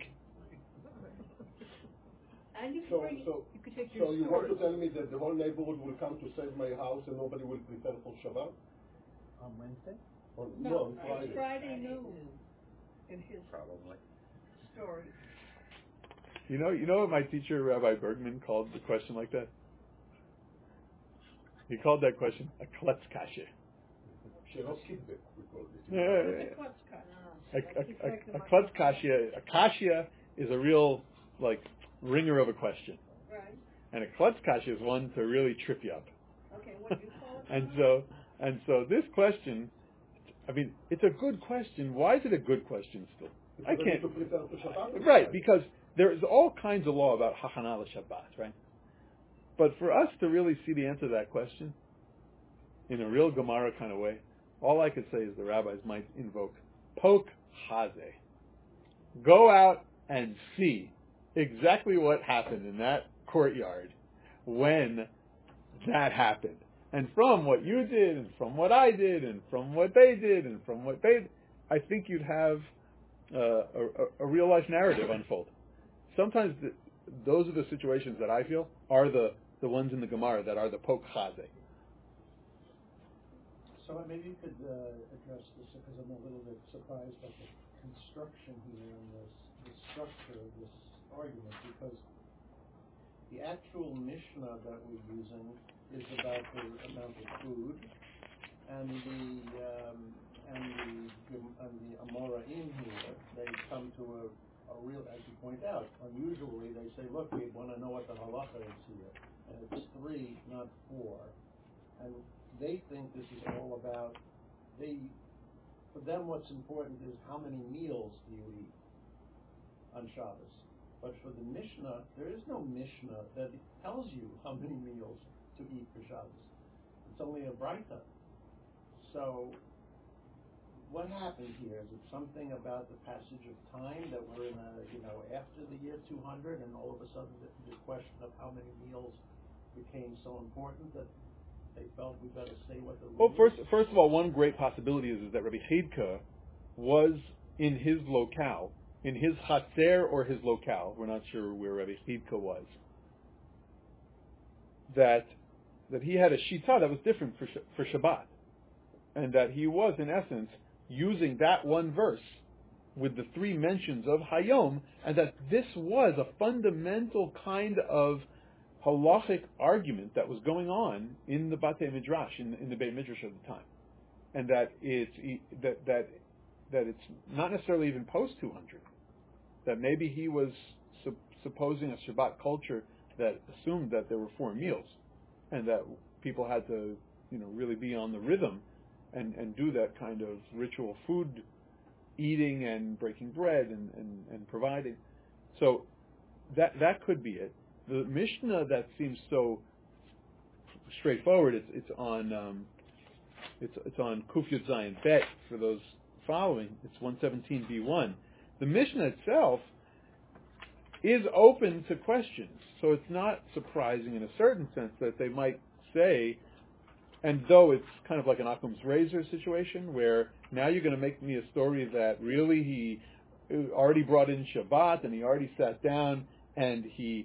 [SPEAKER 3] And you could take your
[SPEAKER 5] So you want to tell me that the whole neighborhood will come to save my house and nobody will prepare for Shabbat?
[SPEAKER 2] On Wednesday?
[SPEAKER 5] No, on Friday.
[SPEAKER 3] Friday noon. In his story.
[SPEAKER 1] You know what my teacher, Rabbi Bergman, called the question like that? He called that question a klutz kasha. A klutz kasha. A kasha is a real, ringer of a question.
[SPEAKER 3] Right.
[SPEAKER 1] And a klutz kasha is one to really trip you up.
[SPEAKER 3] Okay, what do you call it?
[SPEAKER 1] And so this question, it's a good question. Why is it a good question still? I can't. Right, because there's all kinds of law about hachana l'Shabbat, right? But for us to really see the answer to that question in a real Gemara kind of way, all I could say is the rabbis might invoke poke haze. Go out and see exactly what happened in that courtyard when that happened. And from what you did, and from what I did, and from what they did, and from what they did, I think you'd have a real life narrative unfold. Sometimes those are the situations that I feel are the ones in the Gemara that are the poke chaze.
[SPEAKER 2] So maybe you could address this, because I'm a little bit surprised at the construction here and the structure of this argument, because the actual Mishnah that we're using is about the amount of food, and the Amoraim here, they come to a real, as you point out, unusually they say, look, we want to know what the halacha is here, and it's 3, not 4, and they think this is all about, for them what's important is how many meals do you eat on Shabbos. But for the Mishnah, there is no Mishnah that tells you how many meals to eat for Shabbos. It's only a Braita. So what happened here? Is it something about the passage of time that we're in after the year 200, and all of a sudden the question of how many meals became so important that they felt we better say what the rule is?
[SPEAKER 1] First of all, one great possibility is that Rabbi Chidka was in his locale, in his chatzer or his locale, we're not sure where Rabbi Chidka was, that he had a shita that was different for Shabbat, and that he was, in essence, using that one verse with the 3 mentions of Hayom, and that this was a fundamental kind of halachic argument that was going on in the Batei Midrash, in the Beit Midrash of the time, and that it's not necessarily even post 200. That maybe he was supposing a Shabbat culture that assumed that there were 4 meals, and that people had to, really be on the rhythm and do that kind of ritual food eating and breaking bread and providing. So that could be it. The Mishnah that seems so straightforward, it's on Kuf Yud Zayin Bet for those following. It's 117b1. The Mishnah itself is open to questions, so it's not surprising in a certain sense that they might say, and though it's kind of like an Occam's razor situation, where now you're going to make me a story that really he already brought in Shabbat, and he already sat down, and he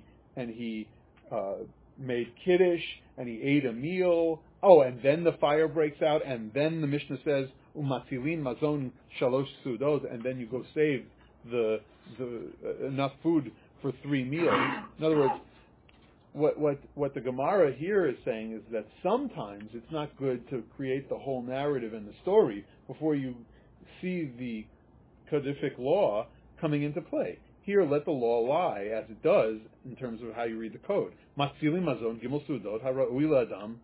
[SPEAKER 1] made Kiddush, and he ate a meal, and then the fire breaks out, and then the Mishnah says, Umatzilin mazon shalosh sudot, and then you go save the enough food for 3 meals. In other words, what the Gemara here is saying is that sometimes it's not good to create the whole narrative and the story before you see the codific law coming into play. Here, let the law lie as it does in terms of how you read the code. Matzili mazon gimel sudot hara'ui adam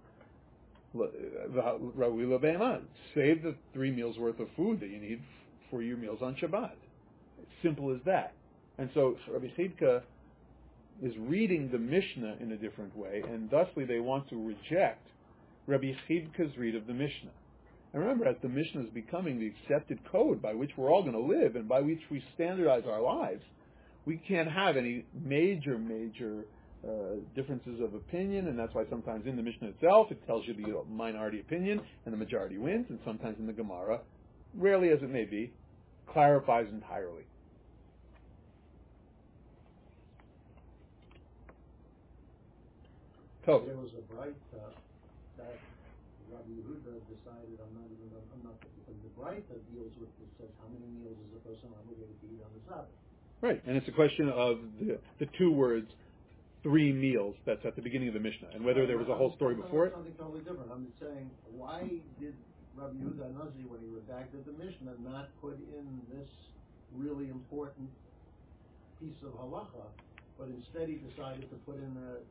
[SPEAKER 1] ra'ui le'be'eman. Save the 3 meals worth of food that you need for your meals on Shabbat. Simple as that. And so Rabbi Chidka is reading the Mishnah in a different way, and thusly they want to reject Rabbi Chidka's read of the Mishnah. And remember, as the Mishnah is becoming the accepted code by which we're all going to live and by which we standardize our lives, we can't have any major differences of opinion, and that's why sometimes in the Mishnah itself it tells you the minority opinion and the majority wins, and sometimes in the Gemara, rarely as it may be, clarifies entirely.
[SPEAKER 2] There was a Braita that Rabbi Yehuda decided, the Braita deals with, it says how many meals is a person obligated to eat on the Sabbath.
[SPEAKER 1] Right, and it's a question of the 2 words, 3 meals, that's at the beginning of the Mishnah, and whether there was a whole story before it.
[SPEAKER 2] Something totally different. I'm saying, why did Rabbi Yehuda Nazi, when he redacted the Mishnah, not put in this really important piece of halacha, but instead he decided to put in a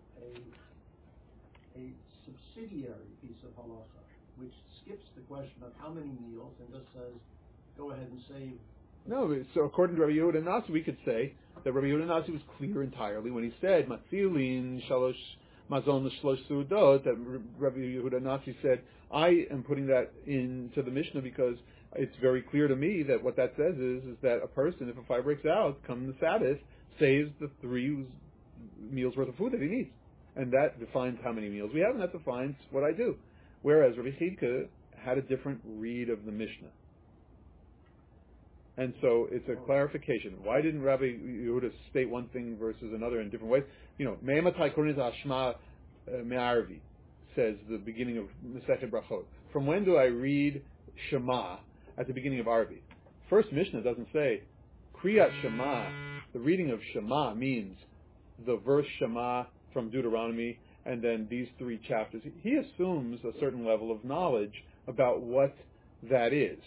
[SPEAKER 2] subsidiary piece of halacha, which skips the question of how many meals and just says, go ahead and save.
[SPEAKER 1] No, so according to Rabbi Yehuda Nasi, we could say that Rabbi Yehuda Nasi was clear entirely when he said, Matzilin shalosh mazon shlosh sudot, that Rabbi Yehuda Nasi said, I am putting that into the Mishnah because it's very clear to me that what that says is that a person, if a fire breaks out, come the Sabbath, saves the 3 meals worth of food that he needs. And that defines how many meals we have, and that defines what I do. whereas Rabbi Chidka had a different read of the Mishnah. And so it's a clarification. Why didn't Rabbi Yehuda state one thing versus another in different ways? Me'ematai kornit hashma me'arvi, says the beginning of Masechet Brachot. From when do I read Shema at the beginning of Arvi? First Mishnah doesn't say Kriyat Shema. The reading of Shema means the verse Shema from Deuteronomy and then these 3 chapters. He assumes a certain level of knowledge about what that is.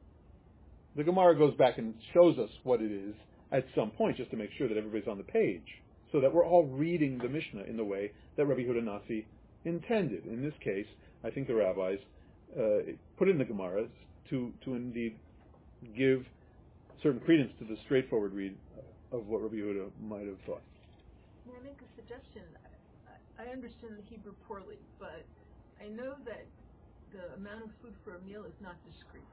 [SPEAKER 1] The Gemara goes back and shows us what it is at some point, just to make sure that everybody's on the page, so that we're all reading the Mishnah in the way that Rabbi Yehuda Nasi intended. In this case, I think the rabbis put in the Gemaras to indeed give certain credence to the straightforward read of what Rabbi Yehuda might have thought.
[SPEAKER 3] May I make a suggestion? I understand the Hebrew poorly, but I know that the amount of food for a meal is not discrete.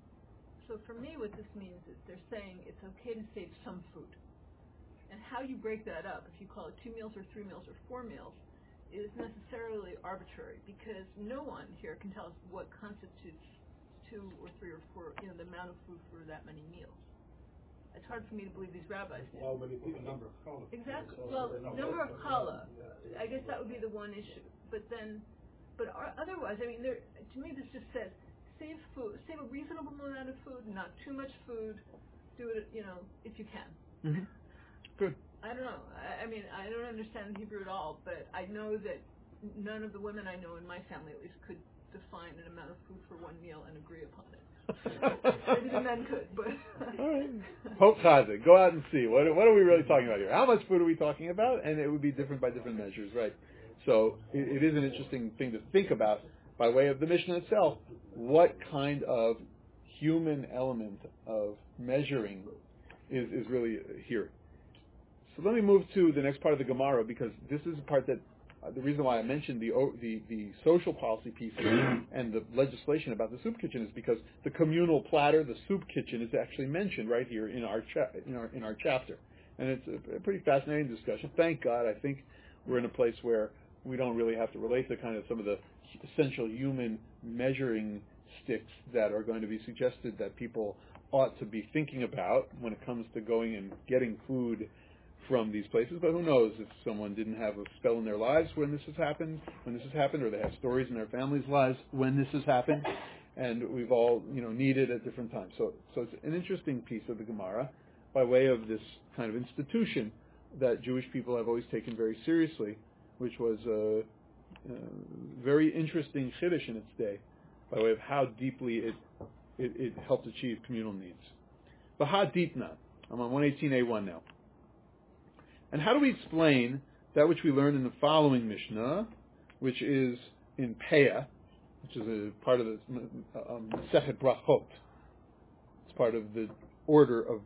[SPEAKER 3] So for me, what this means is they're saying it's okay to save some food. And how you break that up, if you call it 2 meals or 3 meals or 4 meals, is necessarily arbitrary, because no one here can tell us what constitutes 2 or 3 or 4, the amount of food for that many meals. It's hard for me to believe these rabbis do.
[SPEAKER 5] How many people?
[SPEAKER 2] Number of challah.
[SPEAKER 3] Exactly. Well, number of challah. I guess that would be the one issue. But otherwise, I mean, to me, this just says save food, save a reasonable amount of food, not too much food. Do it, if you can.
[SPEAKER 1] Mm-hmm. Good.
[SPEAKER 3] I don't know. I mean, I don't understand Hebrew at all, but I know that none of the women I know in my family, at least, could define an amount of food for one meal and agree upon it. Maybe the men could, but...
[SPEAKER 1] All right. Poke Chazik. Go out and see. What are we really talking about here? How much food are we talking about? And it would be different by different measures, right? So it is an interesting thing to think about by way of the Mishnah itself. What kind of human element of measuring is really here? So let me move to the next part of the Gemara, because this is a part that the reason why I mentioned the social policy piece and the legislation about the soup kitchen is because the communal platter, the soup kitchen, is actually mentioned right here in our chapter, and it's a pretty fascinating discussion. Thank God, I think we're in a place where we don't really have to relate to kind of some of the essential human measuring sticks that are going to be suggested that people ought to be thinking about when it comes to going and getting food from these places. But who knows if someone didn't have a spell in their lives when this has happened, or they have stories in their families' lives when this has happened, and we've all needed at different times. So it's an interesting piece of the Gemara by way of this kind of institution that Jewish people have always taken very seriously, which was a very interesting chiddush in its day by way of how deeply it helped achieve communal needs. Baha Ditna. I'm on 118A1 now. And how do we explain that which we learned in the following Mishnah, which is in Peah, which is a part of the Masechet Brachot. It's part of the order of,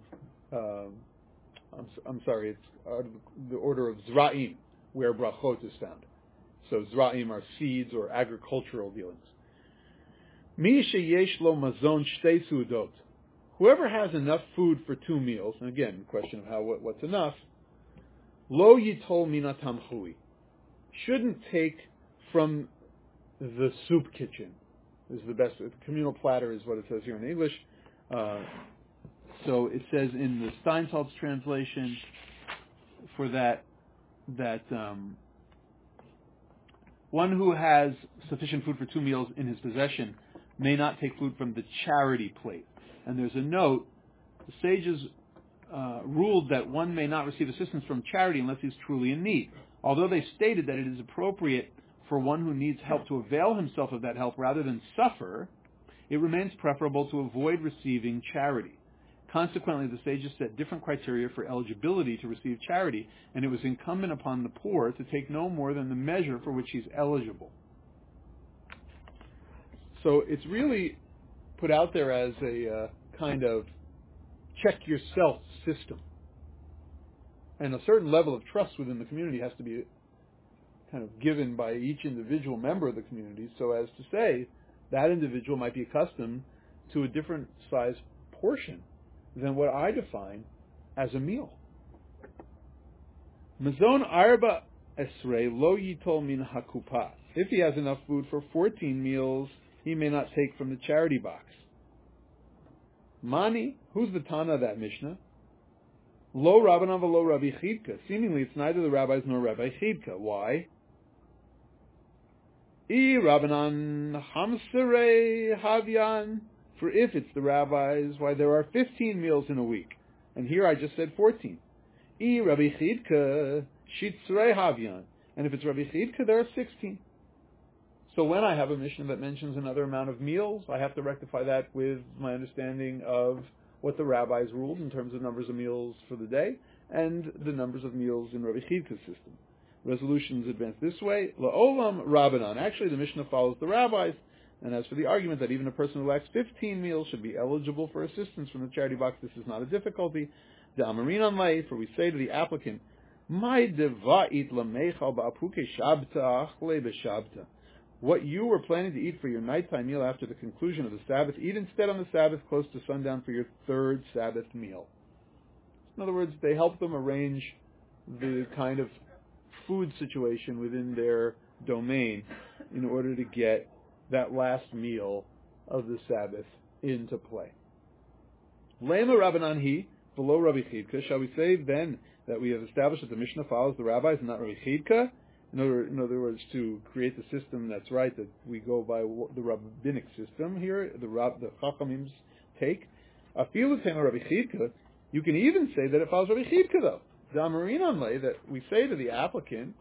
[SPEAKER 1] it's the order of Zra'im, where Brachot is found. So Zra'im are seeds or agricultural dealings. Mi sheyesh lo mazon shtei su'udot. Whoever has enough food for 2 meals, and again, the question of what's enough, lo yitol minatam hui, shouldn't take from the soup kitchen. This is the best. The communal platter is what it says here in English. So it says in the Steinsaltz translation for that one who has sufficient food for 2 meals in his possession may not take food from the charity plate. And there's a note. The sages ruled that one may not receive assistance from charity unless he's truly in need. Although they stated that it is appropriate for one who needs help to avail himself of that help rather than suffer, it remains preferable to avoid receiving charity. Consequently, the sages set different criteria for eligibility to receive charity, and it was incumbent upon the poor to take no more than the measure for which he's eligible. So it's really put out there as a kind of check-yourself system. And a certain level of trust within the community has to be kind of given by each individual member of the community, so as to say that individual might be accustomed to a different size portion than what I define as a meal. Mazon arba esrei lo yitol min hakupa. If he has enough food for 14 meals, he may not take from the charity box. Mani, who's the Tana of that Mishnah? Lo Rabbanan v'lo Rabbi Chidka. Seemingly, it's neither the rabbis nor Rabbi Chidka. Why? I Rabbanan Hamsere Havyan. For if it's the rabbis, why there are 15 meals in a week, and here I just said 14. I Rabbi Chidka Shitzrei Havyan. And if it's Rabbi Chidka, there are 16. So when I have a Mishnah that mentions another amount of meals, I have to rectify that with my understanding of what the rabbis ruled in terms of numbers of meals for the day and the numbers of meals in Rabbi Chidka's system. Resolutions advance this way. La'olam Rabbanan. Actually, the Mishnah follows the rabbis. And as for the argument that even a person who lacks 15 meals should be eligible for assistance from the charity box, this is not a difficulty. The Amarin Lay, for we say to the applicant, My deva'it lamechal ba'apuke shabta achle b'shabta. What you were planning to eat for your nighttime meal after the conclusion of the Sabbath, eat instead on the Sabbath close to sundown for your third Sabbath meal. In other words, they help them arrange the kind of food situation within their domain in order to get that last meal of the Sabbath into play. Lema Rabbanan hi, below Rabbi Chidka. Shall we say then that we have established that the Mishnah follows the rabbis and not Rabbi Chidka? In other words, to create the system that's right, that we go by the rabbinic system here, the Chachamim's take. Afilu tema Rabbi Chidka, you can even say that it follows Rabbi Chidka though. The Amarin Lay, that we say to the applicant,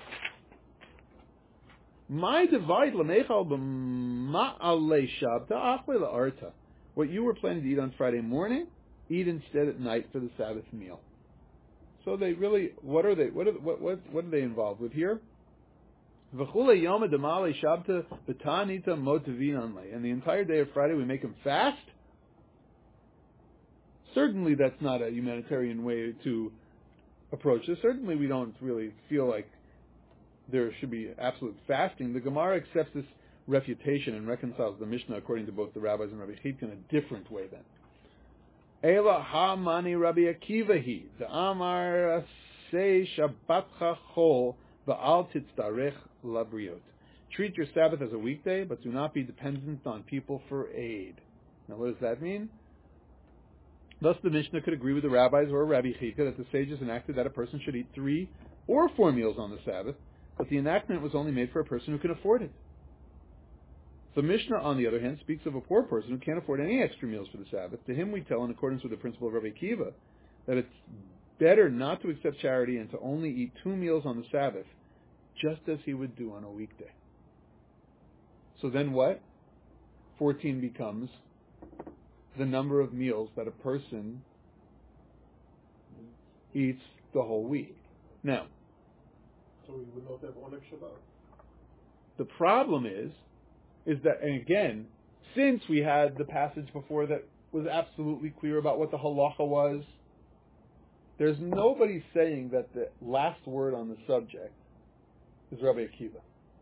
[SPEAKER 1] My divide lamechal b'ma'alei shabta achle la'arta. What you were planning to eat on Friday morning, eat instead at night for the Sabbath meal. So they really, what are they involved with here? V'chule yoma d'malei shabta b'tanita motivin lei. And the entire day of Friday we make them fast? Certainly that's not a humanitarian way to approach this. Certainly we don't really feel like there should be absolute fasting. The Gemara accepts this refutation and reconciles the Mishnah according to both the rabbis and Rabbi Chidka in a different way then. Ela ha-mani Rabbi Akiva hi, the Amar say Shabbatcha chol va'al titztarech labriot. Treat your Sabbath as a weekday, but do not be dependent on people for aid. Now what does that mean? Thus the Mishnah could agree with the rabbis or Rabbi Chidka that the sages enacted that a person should eat 3 or 4 meals on the Sabbath, but the enactment was only made for a person who can afford it. The Mishnah, on the other hand, speaks of a poor person who can't afford any extra meals for the Sabbath. To him we tell, in accordance with the principle of Rabbi Akiva, that it's better not to accept charity and to only eat 2 meals on the Sabbath, just as he would do on a weekday. So then what? 14 becomes the number of meals that a person eats the whole week. Now,
[SPEAKER 5] so we would not have Oneg Shabbat.
[SPEAKER 1] The problem is that, and again, since we had the passage before that was absolutely clear about what the halacha was, there's nobody saying that the last word on the subject is Rabbi Akiva.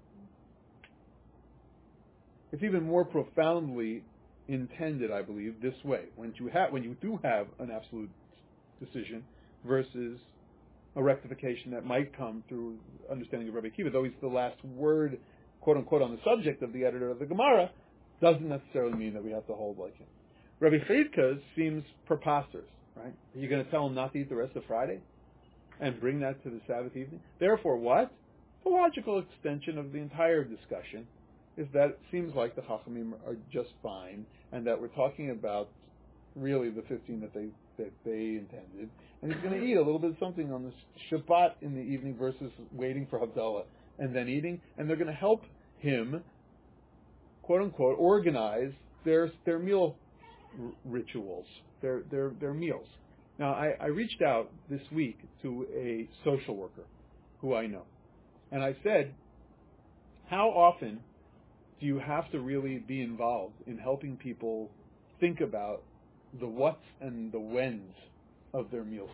[SPEAKER 1] It's even more profoundly intended, I believe, this way. When you do have an absolute decision versus a rectification that might come through understanding of Rabbi Akiva, though he's the last word, quote unquote, on the subject of the editor of the Gemara, doesn't necessarily mean that we have to hold like him. Rabbi Chidka's seems preposterous, right? Are you going to tell him not to eat the rest of Friday and bring that to the Sabbath evening? Therefore, what? The logical extension of the entire discussion is that it seems like the Chachamim are just fine, and that we're talking about really the 15 that they intended, and he's going to eat a little bit of something on this Shabbat in the evening versus waiting for Havdalah and then eating, and they're going to help him, quote unquote, organize their meal rituals, their meals. Now, I reached out this week to a social worker who I know, and I said, how often do you have to really be involved in helping people think about the whats and the whens of their meals?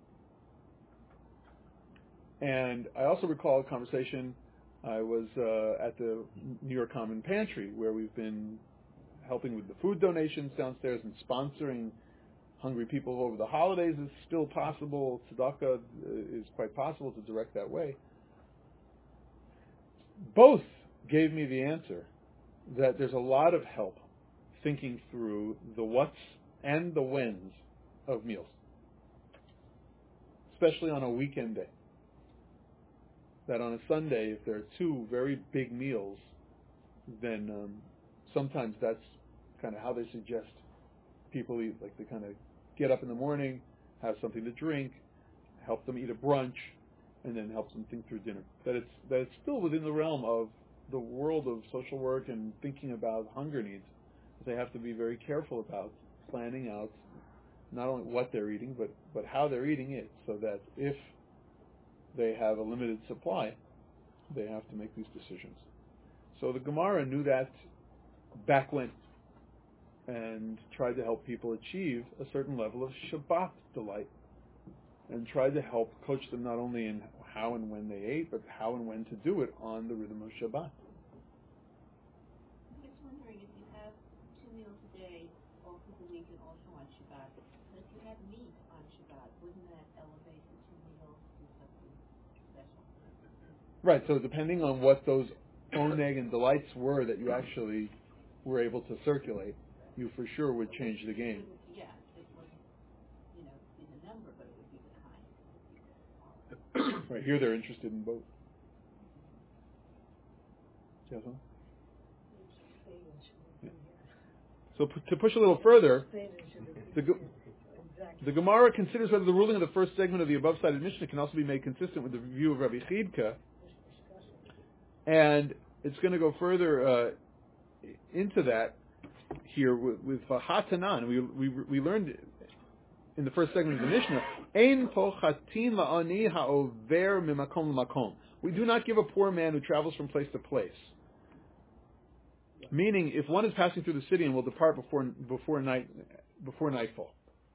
[SPEAKER 1] And I also recall a conversation. I was at the New York Common Pantry, where we've been helping with the food donations downstairs and sponsoring hungry people over the holidays is still possible. Tzedakah is quite possible to direct that way. Both gave me the answer that there's a lot of help thinking through the what's and the when's of meals, especially on a weekend day. That on a Sunday, if there are two very big meals, then sometimes that's kind of how they suggest people eat. Like they kind of get up in the morning, have something to drink, help them eat a brunch, and then help them think through dinner. That it's still within the realm of the world of social work and thinking about hunger needs. They have to be very careful about planning out not only what they're eating, but how they're eating it, so that if they have a limited supply, they have to make these decisions. So the Gemara knew that back when, and tried to help people achieve a certain level of Shabbat delight, and tried to help coach them not only in how and when they ate, but how and when to do it on the rhythm of Shabbat.
[SPEAKER 6] I'm just wondering, if you have 2 meals a day, all through the week and also on Shabbat, but if you have meat on Shabbat, wouldn't that elevate the 2 meals to something special?
[SPEAKER 1] Right, so depending on what those oneg and delights were that you actually were able to circulate, you for sure would change the game.
[SPEAKER 6] Yeah, it wouldn't, be the number, but it would be the kind.
[SPEAKER 1] Right, here they're interested in both. Yeah. So to push a little further, the Gemara considers whether the ruling of the first segment of the above-cited Mishnah can also be made consistent with the view of Rabbi Chidka, and it's going to go further into that here with Hatanan. We learned in the first segment of the Mishnah, Ein pochatin la'ani ha'over mimakom l'makom. We do not give a poor man who travels from place to place. Meaning, if one is passing through the city and will depart before nightfall.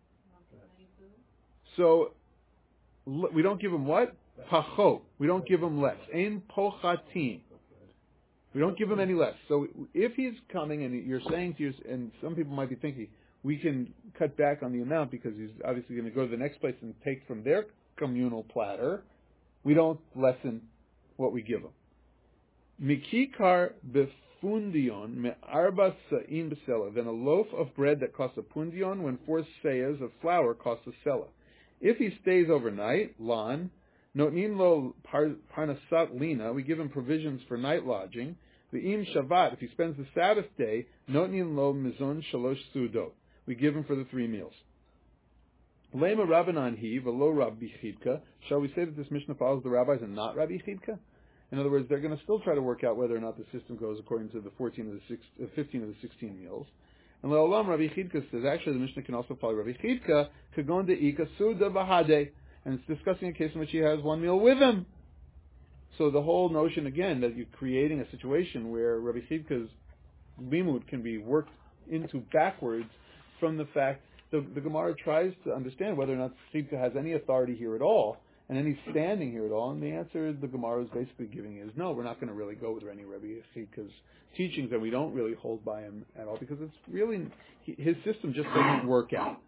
[SPEAKER 1] So we don't give him what? Pachot. We don't give him less. Ein pochatin. We don't give him any less. So if he's coming and you're saying to you, and some people might be thinking, we can cut back on the amount because he's obviously going to go to the next place and take from their communal platter, we don't lessen what we give him. Mikikar befundion me'arba sa'im b'sela. Then a loaf of bread that costs a pundion when 4 seahs of flour costs a sela. If he stays overnight, lan, notnin lo parnasat lina, we give him provisions for night lodging. V'im Shabbat, if he spends the Sabbath day, notnin lo mizon shalosh sudot, we give him for the 3 meals. Lema Rabbanan hi v'lo Rabbi Chidka. Shall we say that this Mishnah follows the rabbis and not Rabbi Chidka? In other words, they're going to still try to work out whether or not the system goes according to the 15 of the 16 meals. And Le'olam Rabbi Chidka says, actually the Mishnah can also follow Rabbi Chidka, kagon de'ika suda v'hadeh. And it's discussing a case in which he has 1 meal with him. So the whole notion, again, that you're creating a situation where Rabbi Chidka's limud can be worked into backwards from the fact the Gemara tries to understand whether or not Chidka has any authority here at all, and any standing here at all, and the answer the Gemara is basically giving is no, we're not going to really go with any Rabbi Chidka's teachings, and we don't really hold by him at all, because it's really, his system just doesn't work out.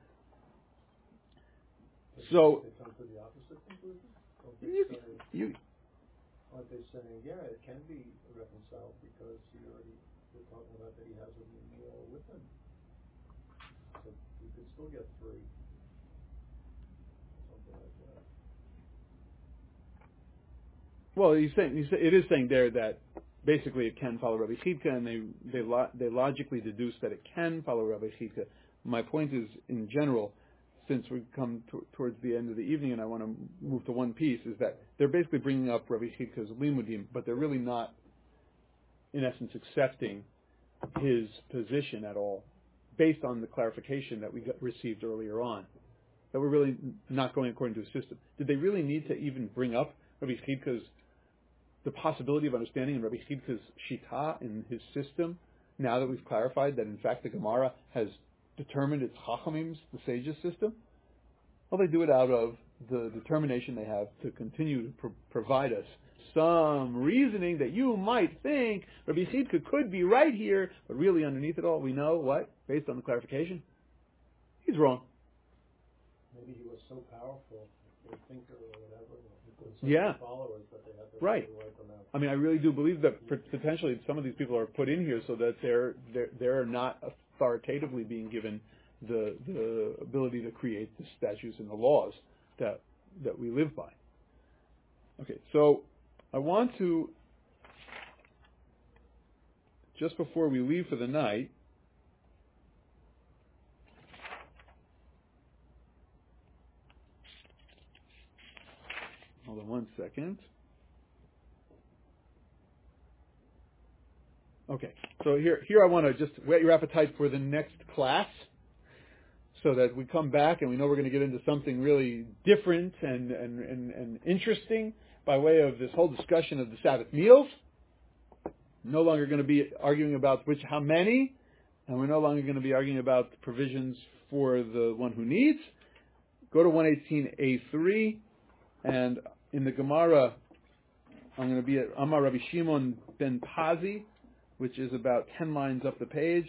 [SPEAKER 1] So,
[SPEAKER 2] they come to the opposite conclusion? Aren't they saying, yeah, it can be reconciled because we're talking about that he has a meal with him. So you could still get 3. Something like that.
[SPEAKER 1] Well, it is saying there that basically it can follow Rabbi Chidka, and they logically deduce that it can follow Rabbi Chidka. My point is, in general, since we've come towards the end of the evening and I want to move to one piece, is that they're basically bringing up Rabbi Chidka's limudim, but they're really not, in essence, accepting his position at all, based on the clarification that we received earlier on, that we're really not going according to the system. Did they really need to even bring up Rabbi Chidka's, the possibility of understanding in Rabbi Chidka's shita, in his system, now that we've clarified that in fact the Gemara has determined it's Chachamim's, the sages' system? Well, they do it out of the determination they have to continue to provide us some reasoning that you might think Rabbi Chidka could be right here, but really underneath it all, we know what? Based on the clarification, he's wrong.
[SPEAKER 2] Maybe he was so powerful, a thinker or whatever, he couldn't
[SPEAKER 1] Yeah.
[SPEAKER 2] followers that they had to
[SPEAKER 1] Right.
[SPEAKER 2] write them out.
[SPEAKER 1] I mean, I really do believe that potentially some of these people are put in here so that they're not authoritatively being given the ability to create the statutes and the laws that we live by. Okay, so I want to, just before we leave for the night, hold on one second. Okay, so here I want to just whet your appetite for the next class, so that we come back and we know we're going to get into something really different and interesting by way of this whole discussion of the Sabbath meals. No longer going to be arguing about how many, and we're no longer going to be arguing about provisions for the one who needs. Go to 118a3, and in the Gemara, I'm going to be at Amar Rabbi Shimon ben Pazi, which is about 10 lines up the page.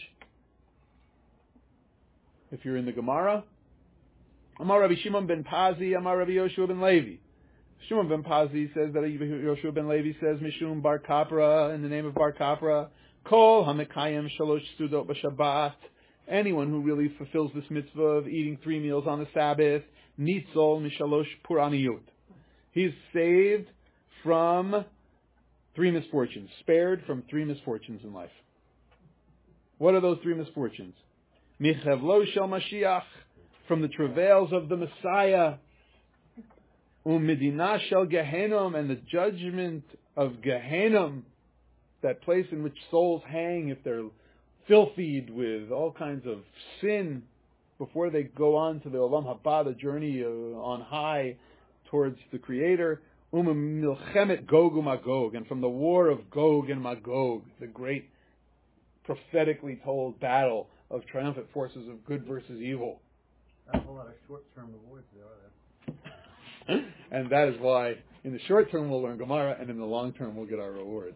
[SPEAKER 1] If you're in the Gemara, Amar Rabbi Shimon ben Pazi, Amar Rabbi Yoshua ben Levi. Shimon ben Pazi says that Yoshua ben Levi says, Mishum bar kapra, in the name of bar kapra, Kol hamekayim shalosh sudot b'Shabbat. Anyone who really fulfills this mitzvah of eating 3 meals on the Sabbath, nitzol mishalosh puraniyut. He's saved from 3 misfortunes, spared from 3 misfortunes in life. What are those 3 misfortunes? Michavlo shel Mashiach, from the travails of the Messiah. Umidina shel Gehenom, and the judgment of Gehenom, that place in which souls hang if they're filthied with all kinds of sin before they go on to the Olam Haba, the journey on high towards the Creator. Milchemet Gog uMagog, and from the war of Gog and Magog, the great prophetically told battle of triumphant forces of good versus evil.
[SPEAKER 2] That's a whole lot of short-term rewards there, are there?
[SPEAKER 1] And that is why in the short term we'll learn Gemara, and in the long term we'll get our rewards.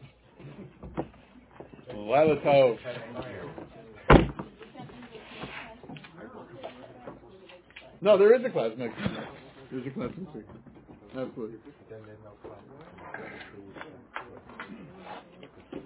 [SPEAKER 1] Laila Tov. No, there is a class next week. There's a class next week. Absolutely.